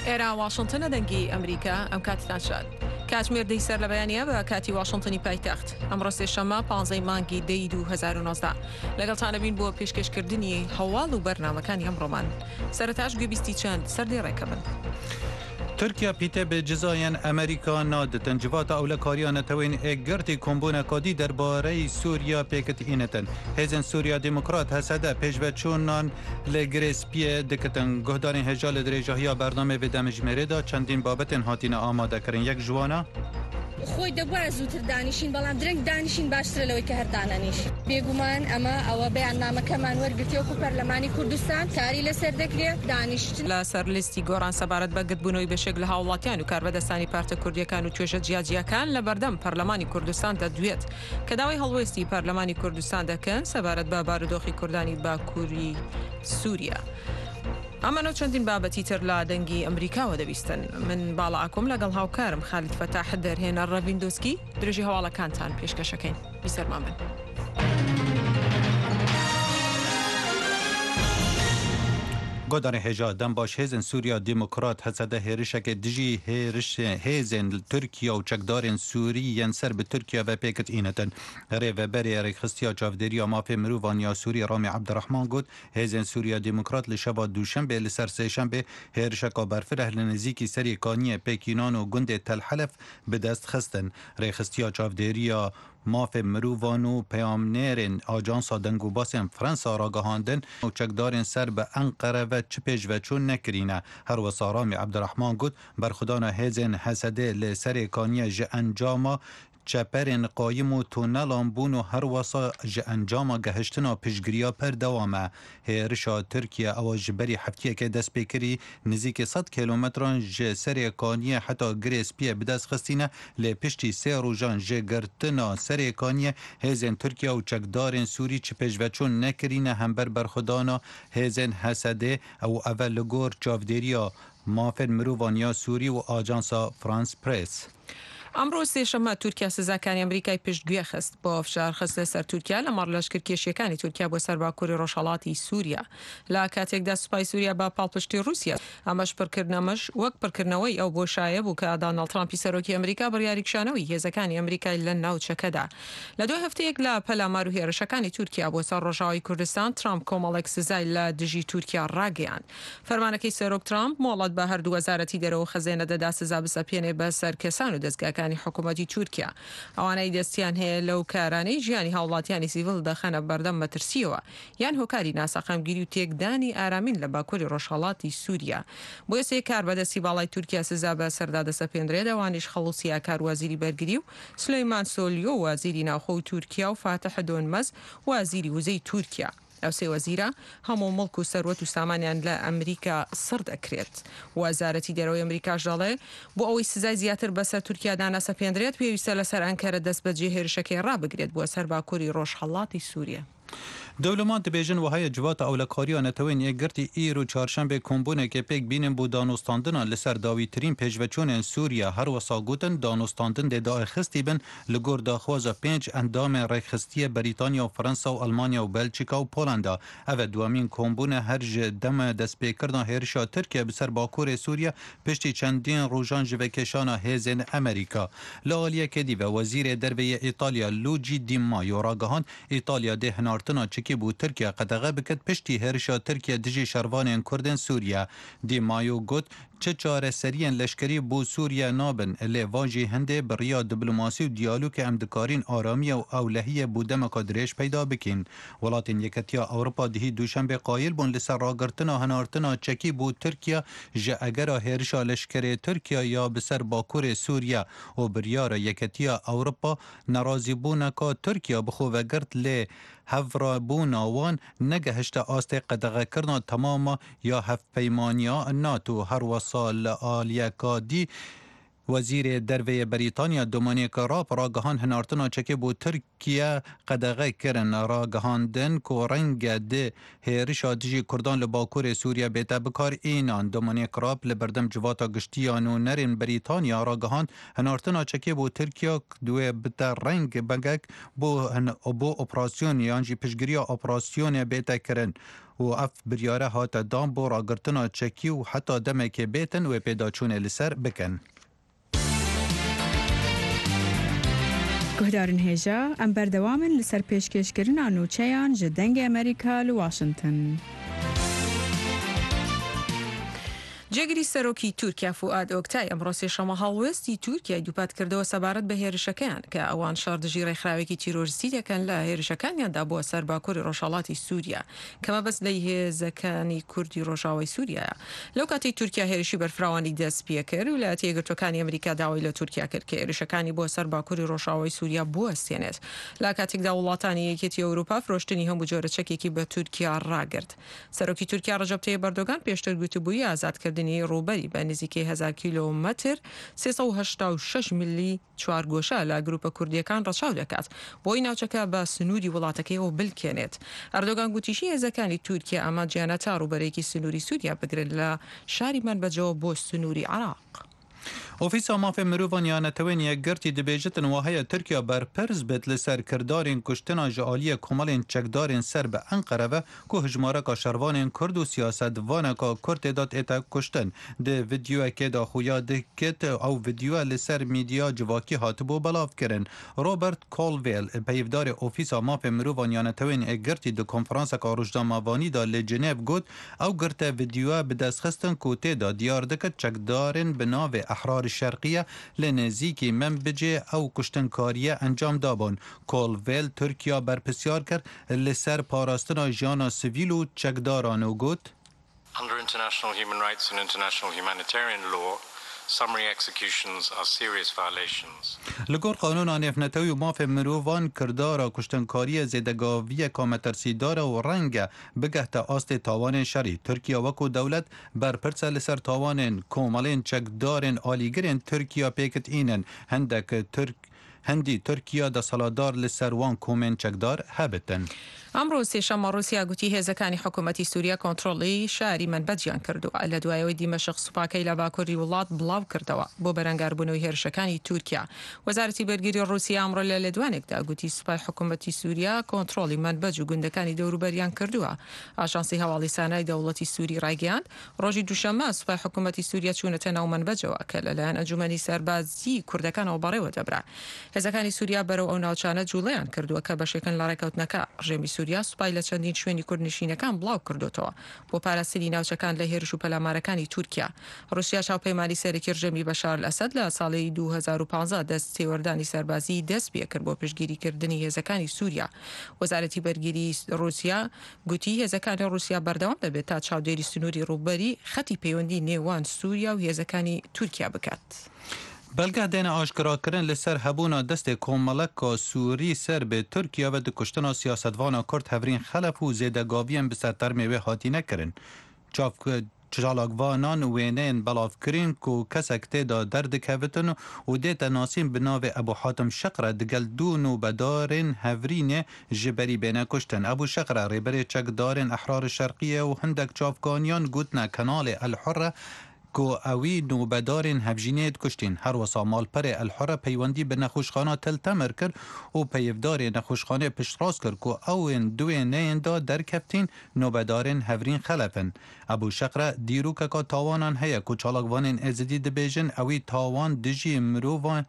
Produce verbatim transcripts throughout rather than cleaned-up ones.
ئێرە واشنگتنە دەنگی ئەمریکا ئەم کاتتان شاد کاتژمێر دەی سەر لە بەیانە بە کاتی واشنگتنی پایتەخت ئەمڕۆ سێشەممە پانزەی مانگی دەی دوو هەزار و نۆزدە لەگەڵتانەبین بۆ پێشکەشکردنی هەواڵ و بەرنامەکانی ئەمڕۆمان سەرەتاش گوێبیستی چەند سەردەی ڕێکەبن. ترکيا بيتا بجزاين أمريكا ناد تنجبات أولى كاريان توين إجرتي كومبونا كادي درباري سوريا بيكت إنتن هزن سوريا ديمقراط هسدا بيجبتشونان لجريس بيه دكتن جهدان هجال درجهيا برنامه بدمج مريدا چندين بابتن هاتين آماده كرن يك جوانا خۆی دەبووە زووتر دانیشین بەڵام درنگ دانیشین باشترە لەوەی کە هەردانەنیشین بێگومان ئەمە ئەوە بەیاننامەکەمان وەرگرتیوەکو پەرلەمانی کوردستان کاری لەسەر دەکرێت دانیشتن لە سەر لیستی گۆڕان سەبارەت بە گرتبوونەوەی بەشێک لە هاوڵاتیان و کاربەدەستانی پارتە کوردیەکان و توێژە جیاجیەکان لە بەردەم پەرلەمانی کوردستان دەدوێت کە داوای هەڵوێستی پەرلەمانی کوردستان دەکەن سەبارەت بە بارودۆخی کوردانی باکووری سووریا. ئەمانە چەندین بابەتی تر لە دەنگی ئەمریکاوە دەبیستن من باڵا ئاکۆم لەگەڵ هاوکارم خالید فەتاح دەرهێنە ڕەڤیندۆسکی درێژی هەواڵەکانتان پێشکەشەکەین بیسەرمان بن. قدر هجا دم باش هزن سوريا ديمقراط هسده هيرشك دجي هيرش هزن تركيا و چکدارن سوري ينسر بتركيا و بيكت إينتن هري و بري هري خستيا جافدريا ما في مروفان يا سوري رامي عبد الرحمن قد هزن سوريا ديمقراط لشبا دوشنبه لسر سيشنبه هيرشك برفره لنزيكي سري كانية بيكينان و گند تل حلف بدست خستن هري خستيا جافدريا ماف مروفانو پیامنرین آجانسا دنگو باسم فرانسا را گهاندن و چکدارن سر به انقره و چپش و چون نکرینه هر و سارامی عبدالرحمن گود برخدانا هزن حسده لسر کانیه ج انجاما چپرین قایم و تونلان بون و هر واسا ج انجام گهشتنا پشگریا پر دوامه هرشا ترکیه او جبری هفتیه که دست بکری نزیک صد کیلومتران ج سر کانیه حتی گریس پیه بدست خستینه لپشتی سه روژان ج گرتنا سر کانیه هزن ترکیه و چکدارن سوری چپش و چون نکرینه همبر برخدانا هزن حسده او اول لگور جافدریا مافن مرووانیا سوری و آجانسا فرانس پریس. ئەمڕۆ سێشەممە تورکیا سزاکانی ئەمریکای پشتگوێ خست بۆ فشار خستە سەر تورکیا لە مەڕ لەشکرکێشیەکانی تورکیا بۆ سەر باکووری ڕۆژهەڵاتی سووریا لە کاتێکدا سوپای سووریا بە پاڵپشتی رووسیا ئەمەش پڕکردنەمەش وەک پڕکردنەوەی ئەو بۆ شایە بوو کە داناڵد ترامپی سەرۆکی ئەمریکا بڕیاریکشانەوەی هێزەکانی ئەمریکای لە ناوچەکەدا لە دوای هەفتەیەک لە پەلامار و هێرشەکانی تورکیا بۆ سەر ڕۆژاوی کوردستان ترامپ کۆمەڵێک سزای لە دژی تورکیا ڕاگەیاند فەرمانەکەی سەرۆک ترامپ مۆڵەت بە هەردوو وەزارەتی دەرەوە خەزێنە دەدا سزا بسەپێنێ بە سەر کەسان و دەستگاکانی حکوومەتی تورکیا ئەوانەی دەستیان هەیە لەو کارانەی ژیانی هاوڵاتیانی سیڤڵ دەخەنە بەردەم مەترسیەوە یان هۆکاری ناسەقامگیری و تێکدانی ئارامین لە باکووری ڕۆژهەڵاتی سووریا بۆ یەسێ کار بەدەستی باڵای تورکیا سزا بە سەردا دەسەپێنرێت ئەوانیش خەڵوسیا کار وەزیری بەرگری و سلەیمان سۆلیۆ وەزیری ناوخۆ تورکیا و فاتح دۆنمەز وەزیری وزەی تورکیا ئەو سێ وەزیرە هەموو مڵک و سەروەت و سامانیان لە ئەمریکا سڕ دەکرێت وەزارەتی دەرەوەی ئەمریکاش دەڵێ بۆ ئەوەی سزای زیاتر بەسەر تورکیادا نەسەپێنرێت پێویستە لەسەر ئەنکەرە دەست بەجێ هێرشەکەی ڕابگرێت بۆ سەر باکووری ڕۆژهەڵاتی سووریا. دولمان دبیجن و های جوات اولکاریا نتوین یک گرتی ایرو چهارشنبه کمبونه که پیک بینن بو دانوستاندن لسر داوی ترین پیشوچون سوریا هر وسا گوتن دانوستاندن ده دا خستی بن لگور داخواز پنج اندام ریخستی بریتانیا و فرانسا و آلمانیا و بلژیکا و پولندا او دوامین کمبونه هر دم دست پیکردن هرشا ترکیه بسر باکور سوریا پشتی چندین روزان جوکشان هزن امریکا لالیه کدی و وزیر دروی ایتالیا لوجی دی مایو راگهان ایتالیا ده هنارتنا که بو ترکیه قدغه بکد پشتی هرشا ترکیه دجی شروان کردن سوریا دی مایو گوت چه چاره سریان لشکری بو سوریا نابن لی واجی هنده بریا دیپلماسی و دیالوگ امدکارین آرامی و اولهی بو دمکادریش پیدا بکین ولاتین یکتیا اروپا دهی دوشنبه قایل بون لسر راگرتنا هنارتنا چکی بو ترکیه جه اگر هرشا لشکری ترکیه یا بسر باکور سوریا و بریار یکتیا اروپا نرازی بونکا ترکیه بخو وگرت لی هفرا بوناوان نگهشت آسته قدغه کرنا تماما یا هفت پیمانیا ناتو هر وصال آلیکا دی وزیر دروی بریتانیا دومانیک راب راگهان هنارتنا چکه بو ترکیه قدغه کرن راگهاندن که رنگ ده هیرشا دجی کردان لباکور سوریا بیتا بکار اینان دومانیک راب لبردم جواتا گشتیانو نرین بریتانیا راگهان هنارتنا چکه بو ترکیه دوی بتا رنگ بگک بو, بو اپراسیون یانجی پشگیری اپراسیون بیتا کرن و اف بریاره هات دام بو راگرتنا چکی و حتی دمک بیتن و پیداچون لسر بکن. گهدارن هێژا ئەم بەردەوامن لەسەر پێشکەشکردنا نوچەیان ji dengê Amerîka li Washington. جێگری سەرۆکی تورکیا فوئاد ئۆکتای ئەمڕۆ سێشەمە هەڵوێستی تورکیای دووپات کردەوە سەبارەت بە هێرشەکان کە ئەوان شاردژی ڕێکخراوێکی تیرۆریستی دەکەن لە هێرشەکانیاندا بۆ سەر باکووری ڕۆژهەڵاتی سووریا کەمە بەس لەی هێزەکانی کوردی ڕۆژاوای سووریایە. لەو کاتی تورکیا هێرشی بەرفراوانی دەست پێ کرد و لایەتە یەکگرتوەکانی ئەمریکا داوای لە تورکیا کرد کە هێرشەکانی بۆ سەر باکووری ڕۆژاوای سووریا بوەستێنێت. لە کاتێکدا وڵاتانی یەکێتی ئەوروپا فرۆشتنی هەموو جۆرە چەکێکی بە تورکیا ڕاگرت. سەرۆکی تورکیا ڕەجەب تەییب ئەردۆغان پێشتر گوتبووی ئازادکردنی ڕووبەری بە نزیکەی هەزار کیلۆمەتر سێسەد و هەشتا و شەش میلی چوارگۆشە لە گروپە کوردیەکان ڕەچاو دەکات بۆی ناوچەکە بە سنووری وڵاتەکەیەوە بلکێنێت. ئەردۆغان گوتیشی هێزەکانی تورکیا ئاماجیانە تا ڕووبەرێکی سنووری سووریا بگرێت لە شاری منبەجەوە بۆ سنووری عێراق. اوفیسا مافê mirovan ya netewên yekgirtî dibêjitin waheye Tirkiya berperz bêt li ser kirdarên kuştina ji aliyê komelên çekdarên ser bi Enqere ve ku hijmareka şervanên Kurd û siyasetvaneka Kurd tê dat ête kuştin. Di videoyekê de xuya dikit ew videoya li ser mîdya civakî hatibû belav kirin. Robert Colville peyivdarê Ofîsa mafê mirovan ya netewên yekgirtî di konferanseka rojnamavanî da li Cinev got ew girte videoya bi destxistin ku tê da diyar dikit çekdarên bi navê احرار الشرقیه لنزیکی منبجه او کشتنکاریه انجام دابون. کولویل ترکیه برپسیار کرد لسر پاراستنا جانا سیویل و چکداران و گوت Under international human rights and international humanitarian law, summary executions are serious violations. لگور قانون نفنتوی و ماف مروان کردارا کشتنکاری زیدگاوی کامترسی داره و رنگ بگهت آست تاوان شری. ترکیه وکو دولت برپرس لسر تاوان کومالین چکدارن آلیگرین ترکیه پیکت اینن هندک ترک هندی ترکیه دا سالادار لسروان کومن چکدار هبتن. ئەمڕۆ سێشەمە رووسیا گوتی هێزەکانی حکوومەتی سووریا کۆنتڕۆڵی شاری منبەجیان کردووە لە دوایەوەی دیمەشق سوپاکەی لە باکووری وڵات بڵاو کردەوە بۆ بەرەنگاربوونەوەی هێرشەکانی تورکیا. وەزارەتی بەرگری رووسیا ئەمڕۆ لە لێدوانێکدا گوتی سوپای حکوومەتی سووریا کۆنتڕۆڵی منبەج و گوندەکانی دەوروبەریان کردووە. ئاژانسی هەواڵی سانای دەوڵەتی سووری ڕایگەیاند ڕۆژی دووشەممە سوپای حکوومەتی سووریا چوونەتە ناو منبەجەوە کە لەلایەن ئەنجومەنی سەربازی کوردەکانەوە بەڕێوە دەبرا. هێزەکانی سووریا بەرەو ئەو ناوچانە جوڵەیان کردووە کە بەشێکن لە ڕێکەوتنەکە. ڕێمی سووریا سوپای لە چەندین شوێنی کوردنشینەکان بڵاو کردوتەوە بۆ پاراستنی ناوچەکان لە هێرش و پەلامارەکانی تورکیا. رووسیا چاوپەیمانی سەرەکی ڕژێمی بەشار ئەسەد لە ساڵی دوو هەزار و پانزە دەست تێوەردانی سەربازی دەست پێ کرد بۆ پشتگیریکردنی هێزەکانی سووریا. وەزارەتی بەرگری رووسیا گوتی هێزەکانی رووسیا بەردەوام دەبێت تا چاودێری سنووری ڕووبەری خەتی پەیوەندی نێوان سووریا و هێزەکانی تورکیا بکات. بلگه دین آشکراکردن لسر هبونا دست کوملک سوری سر به ترکیه و دکشتنا سیاستوانا کرد هفرین خلف و زیدگاویم به سرتر میوه حاتی نکرن. چاف چالاکوانان وینین بلاف کرین کو کسک تیدا درد کوتن و دیت ناسیم بناو ابو حاتم شقره دگل دون و بدارن هفرین جبری بینه کشتن. ابو شقره ریبری چکدارن احرار شرقیه و هندک چافکانیان گوتنا کنال الحره کو اوی نوبدارین هفجینیت کشتین. هر وسا مالپر الحره پیوندی به نخوشخانه تل تمر کرد و پیفدار نخوشخانه پشتراس کرد کو اوین دوی نین دا در کفتین نوبدارین هفرین خلفن. ابو شقره دیرو که که تاوانان هیا کو چالاکوانین ازدی دبیجن اوی تاوان دجی مرووان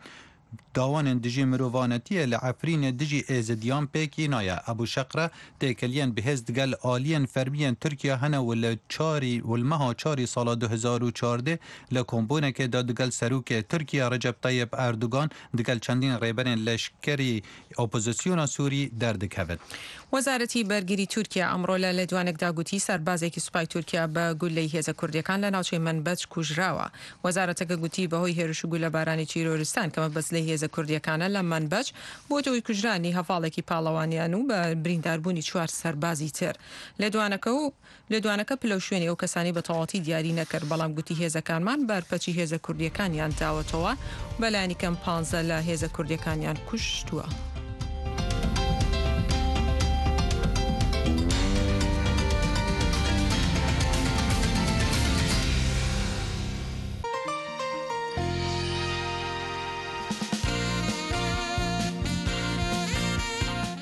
داوان دجی مروانتی لعفرین دجی ازدیان پیکی نایا. ابو شقره تیکلین بهز دگل آلین فرمین ترکیه هنه ول چاری والمها چاری سال دو هزار و چهارده لکمبونه که دادگل سروک ترکیه رجب طیب اردوغان دگل چندین ریبرین لشکری اپوزیسیون سوری درد کود. وەزارەتی بەرگری تورکیا ئەمڕۆ لە لێدوانێکدا گوتی سەربازێکی سوپای تورکیا بە گولەی هێزە کوردیەکان لە ناوچەی منبەج کوژراوە. وەزارەتەکە گوتی بەهۆی هێرش و گولە بارانی تیرۆریستان کەمە بەس لە هێزە کوردیەکانە لە منبەج بۆ تەوەی کوژرانی هەڤاڵێکی پاڵەوانیان و بە برینداربوونی چوار سەربازی تر. لێدوانەکە و لێدوانەکە پلە شوێنی ئەو کەسانی بە تەواوەتی دیاری نەکرد بەڵام گوتی هێزەکانمان بەرپەچی هێزە کوردیەکانیان داوەتەوە بەلایانی کەم پانزە لە هێزە کوردیەکانیان کوشتووە.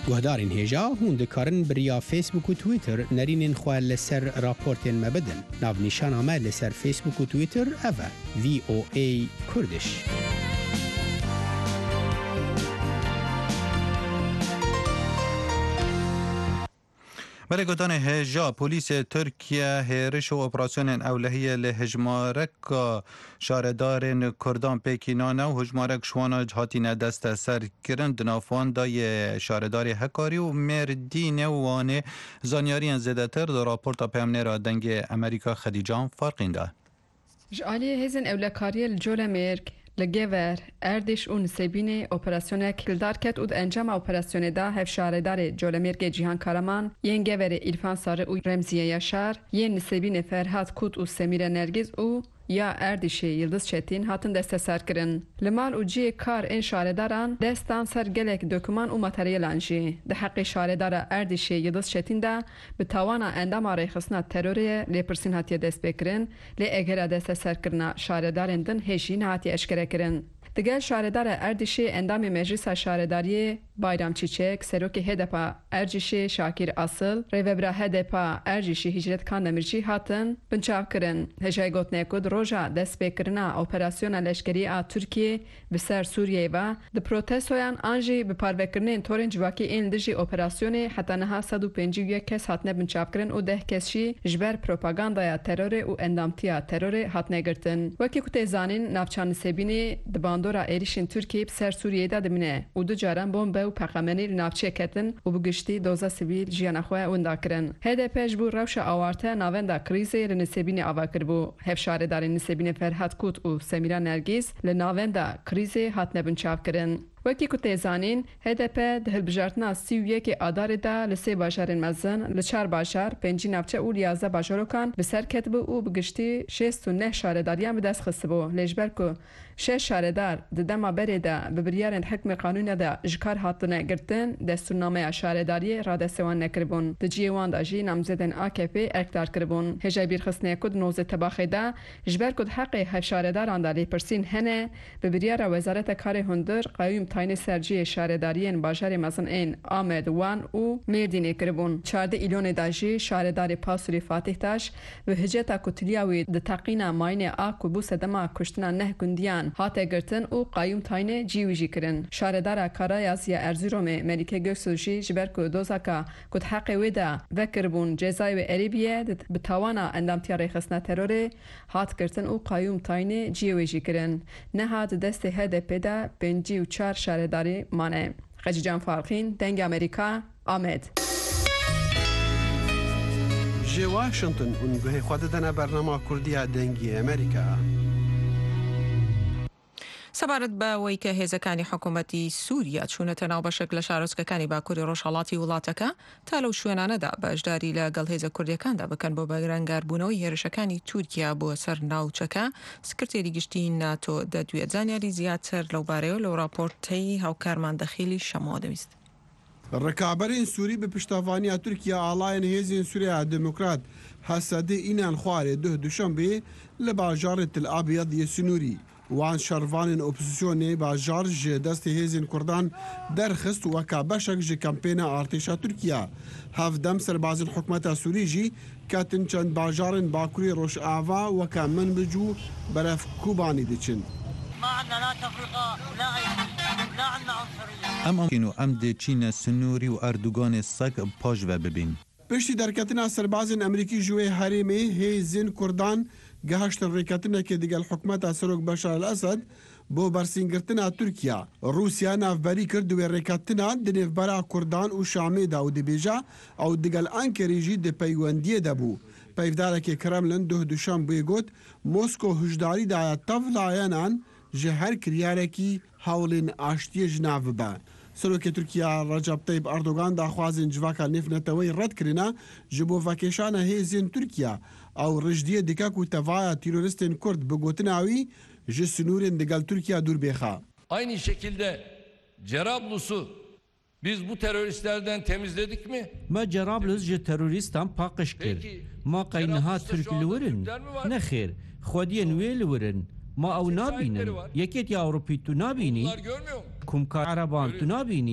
گهدارین هێژا هون دikarin biriya Facebook و Twitter nerînên xwe li ser raportên me bidin. Navnîşana me li ser Facebook û Twitter ev e V O A Kurdiş. بلگودان هجا پلیس ترکیه هیرش و اپراسیون اولهیه لهجمارک شاردار کردان پیکینانه و هجمارک شوانا هاتین دست سر کرن دنافان دای شاردار هکاری و مردین وانه زانیاری زده تر در راپورتا پیمنیر دنگ امریکا خدیجان فرقین ده. جعالی هزن اولکاری الجول مرک لگور اردش اون سبین اپراسیون کلدار کت و انجام اپراسیون دا هفشاردار جولمرگ جیهان کارمان ین گور ایرفان ساره و رمزیه یاشار ین سبین فرهاد کود و سمیر نرگز و یا اردشی یلدز چتین هاتن دست سر کرن لمال و جی کار این شارداران دستان سر گلک دکومان و ماتریالان جی ده حق شاردار اردشی یلدز چتین دا به توانا اندام آریخسنا تروری لیپرسین هاتی دست بکرن لی اگر دست سر کرنا شاردارن دن هشین هاتی اشکره کرن دگل شاردار اردشی اندام مجلس شارداری بایرام چیچک سروک هدپا ارجشی شاکر اصل ریوبرا هدپا ارجشی هجرت کان دمرجی هاتن بنچاو کرن هجای گوتنه کد روژا دست بکرنا اپراسیون لشکری آ ترکیه بسر سوریه و د پروتستویان آنجی بپاروکرنین تورن جواکی این دجی اپراسیون حتی نها صد و پنجاه و یک کس هاتنه بنچاو کرن و ده کسشی جبر پروپاگاندایا ترور و اندامتیا ترور هاتنه گرتن وکی کت زانین نافچان سبینی دبان دورا ایریشین ترکیه بسر سوریه دا دمینه و دو جاران بومب و پخمنی نافچه کتن و بگشتی دوزا سیویل جیان خواه وندا کرن. هده پیش بو روش آوارته ناوندا کریزی لنسبین آوا کربو. هفشاره دار نسبین فرهاد کوت و سمیرا نرگیز لناوندا کریزی هات نبن چاپ کرن. وکی کتی زانین هدف ده بجارتنا سی و یک آدار دا لسی باشارن مزن لچار باشار پنجی نافچه و لیازده باشارو کان بسر کتبو و بگشتی شست و نه شارداریان بدست خصبو لیجبر که شش شاردار ده دما بری دا ببریارن حکم قانون دا جکار هاتنه گرتن دستورنامه شارداری را دستوان نکربون ده جیوان دا جی نامزدن آکپی اکتار کربون هجای بیرخصنه کد نوزه تباخی دا جبر کد حق هف شارداران دا لیپرسین هنه ببریار وزارت کار هندر قیوم تاین سرجی شارداریین باشار مزن این آمد وان و مردینه کربون چارده ایلون داجی شاردار پاسوری فاتح تاش و هجتا کتلیاوی ده تقینا ماین آکو بو سدما کشتنا نه گندیان هاته گرتن و قیوم تاین جیویجی کرن شاردار کارایاز یا ارزیروم ملیکه گوکسوشی جبر که دوزاکا کد حق ویدا وکربون جزای و عریبیه به توانا اندامتیا ریخسنا تروره هات گرتن و قیوم تاین جیویجی کرن نه هات دست هده پیدا پنجی و چار شارداری مانه خجیجان فارقین دنگ امریکا آمد جی واشنطن اونگوه خود دنه برنامه کردی دنگی امریکا سەبارەت بە ئەوەی کە هێزەکانی حکوومەتی سووریا چوونەتە ناو بەشێک لە شارۆچکەکانی باکووری ڕۆژهەڵاتی وڵاتەکە تا لەو شوێنانەدا بەشداری لەگەڵ هێزە کوردیەکاندا بکەن بۆ بەرەنگاربوونەوەی هێرشەکانی تورکیا بۆ سەر ناوچەکە سکرتێری گشتی ناتۆ دەدوێت زانیاری زیاتر لەو بارەیەوە لەو راپۆرتەی هاوکارمان دەخیلی شەماوە دەویست. ڕکابەرین سووری بە پشتیوانیا تورکیا ئاڵایەن هێزین سووریا دموکرات هەسەدە ئینان خوارێ دوه دوشەمبێ لە باژارێ تل ئابیەد سنووری وان شەروانên ئۆپۆزیسیۆنê bajar ji destê hêzên Kurdan derxist weka beşek ji kampêna artêşa Tirkiye. Hevdem serbazên hikûmeta Sûrî jî ketin çend bajarên Bakurê Rojava weka Minbic û Berevkûbanî diçin. Em û em dê Çînê Sinûrî û Erdoganê sek paş ve bibîn. Piştî derketina serbazên Emerîkî ji wê herêmê hêzên Kurdan geheştin rêketinekê digel hikûmeta Serok Beşar el-Esed بۆ بەرسینگرتنا تورکیا. رووسیا ناوبەری کرد دوێ ڕێکەتنا di nêvbera Kurdan û Şamê da û dibêje ew digel Enkerê jî di peywendiyê de bû. Peyvdarekê Kremlin duh duşembê got Mosko hişdarî daye tev layenan ji her kiryarekî hewlên aştiyê ji nav bibe. Serokê Tirkiya Recep Tayyip Erdogan daxwazên civaka nêvneteweyê red kirine ji bo vekeşana hêzên Tirkiya ew rijdiyê dike ku tevaya teröristên Kurd bi gotina wî ji sinûrên digel Tirkiya dûr bêxa. Aynı şekilde Cerablus'u biz bu teröristlerden temizledik mi? Ma Cerablus ji teröristan paqış kir. Ma qayniha Türk li wirin. Nexêr, xwediyên wê li wirin. Ma ew nabînin. Yekêtiya Ewropî tu nabînî. Kumkar Ereban tu nabînî.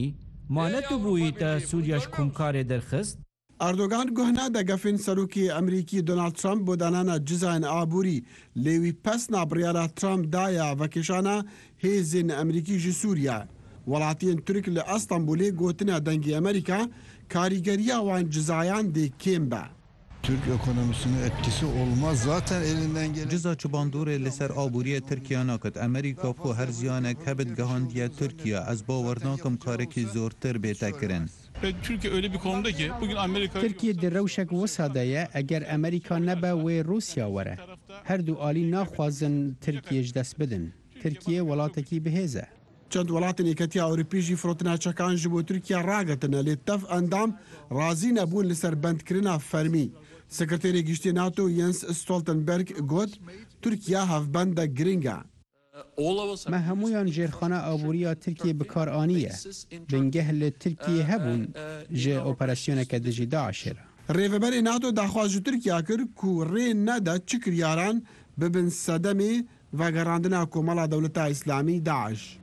مانەت بوویتە سووریاش کومکارێ دەرخست ئەردۆگان گوهنا دەگەفین سەرۆکی ئەمریکی دۆنالد ترامپ بۆ دانانە جزایان ئابووری لێوی پەس نابڕیارە ترامپ دایە ڤەکێشانە هێزین ئەمریکی ji سووریا وڵاتیên تورک li ئەستەمبولê gotina dengê Amerîka karîgeriya wan cizayan dê kêm be. Türk ekonomisine etkisi olmaz zaten elinden gelen. Ciza çubandorê li ser abûriyê Tirkiye nakit Amerîka xwe her ziyanek hebit gihandiye Tirkiye ez bawer nakim karekî zortir bête kirin. Türkiye öyle bir konumda ki bugün Amerika Türkiye di rewşek wisa de ye eger Amerîka nebe wê Rusya were. Her du alî naxwazin Tirkiye ji dest bidin. Tirkiye welatekî bihêz e. Çend welatên Yekîtiya Ewropî jî firotina çekan ji bo Tirkiye ragirtine lê tev endam razî nebûn li ser bendkirina fermî. Sekreterê Giştî NATO Jens Stoltenberg got Tirkiye hevbenda giring e. Me hemûyan jêrxana abûriya Tirkiye bikar aniye. Bingeh li Tirkiye hebûn ji operasyoneke dijî Daişê re. Rêveberê NATO daxwaz ji Tirkiye kir ku rê nede çi kiryaran bibin sedemê vegerandina Komala Dewleta İslamî Daeş.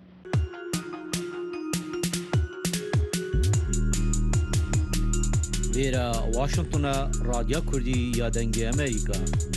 Vera Washington'a Radyo Kurdî ya Dengê Amerîka.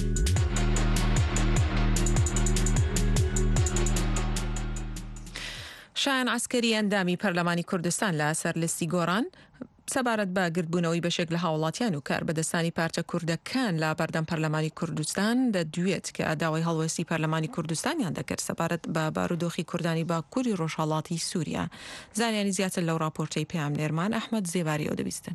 شایان عسکری ئەندامی پەرلەمانی کوردستان لە سەرلستی گۆڕان سەبارەت بە گرتبوونەوەی بەشێک لە هاوڵاتیان و کاربەدەستانی پارچە کوردەکان لە بەردەم پەرلەمانی کوردستان دەدوێت کە داوای هەڵوێستی پەرلەمانی کوردستانیان دەکرد سەبارەت بە بارودۆخی کوردانی باکووری ڕۆژهەڵاتی سووریا. زانیانی زیاتر لەو راپۆرتەی پێیان نێرمان ئەحمەد زێواری ئەو دەبیستن.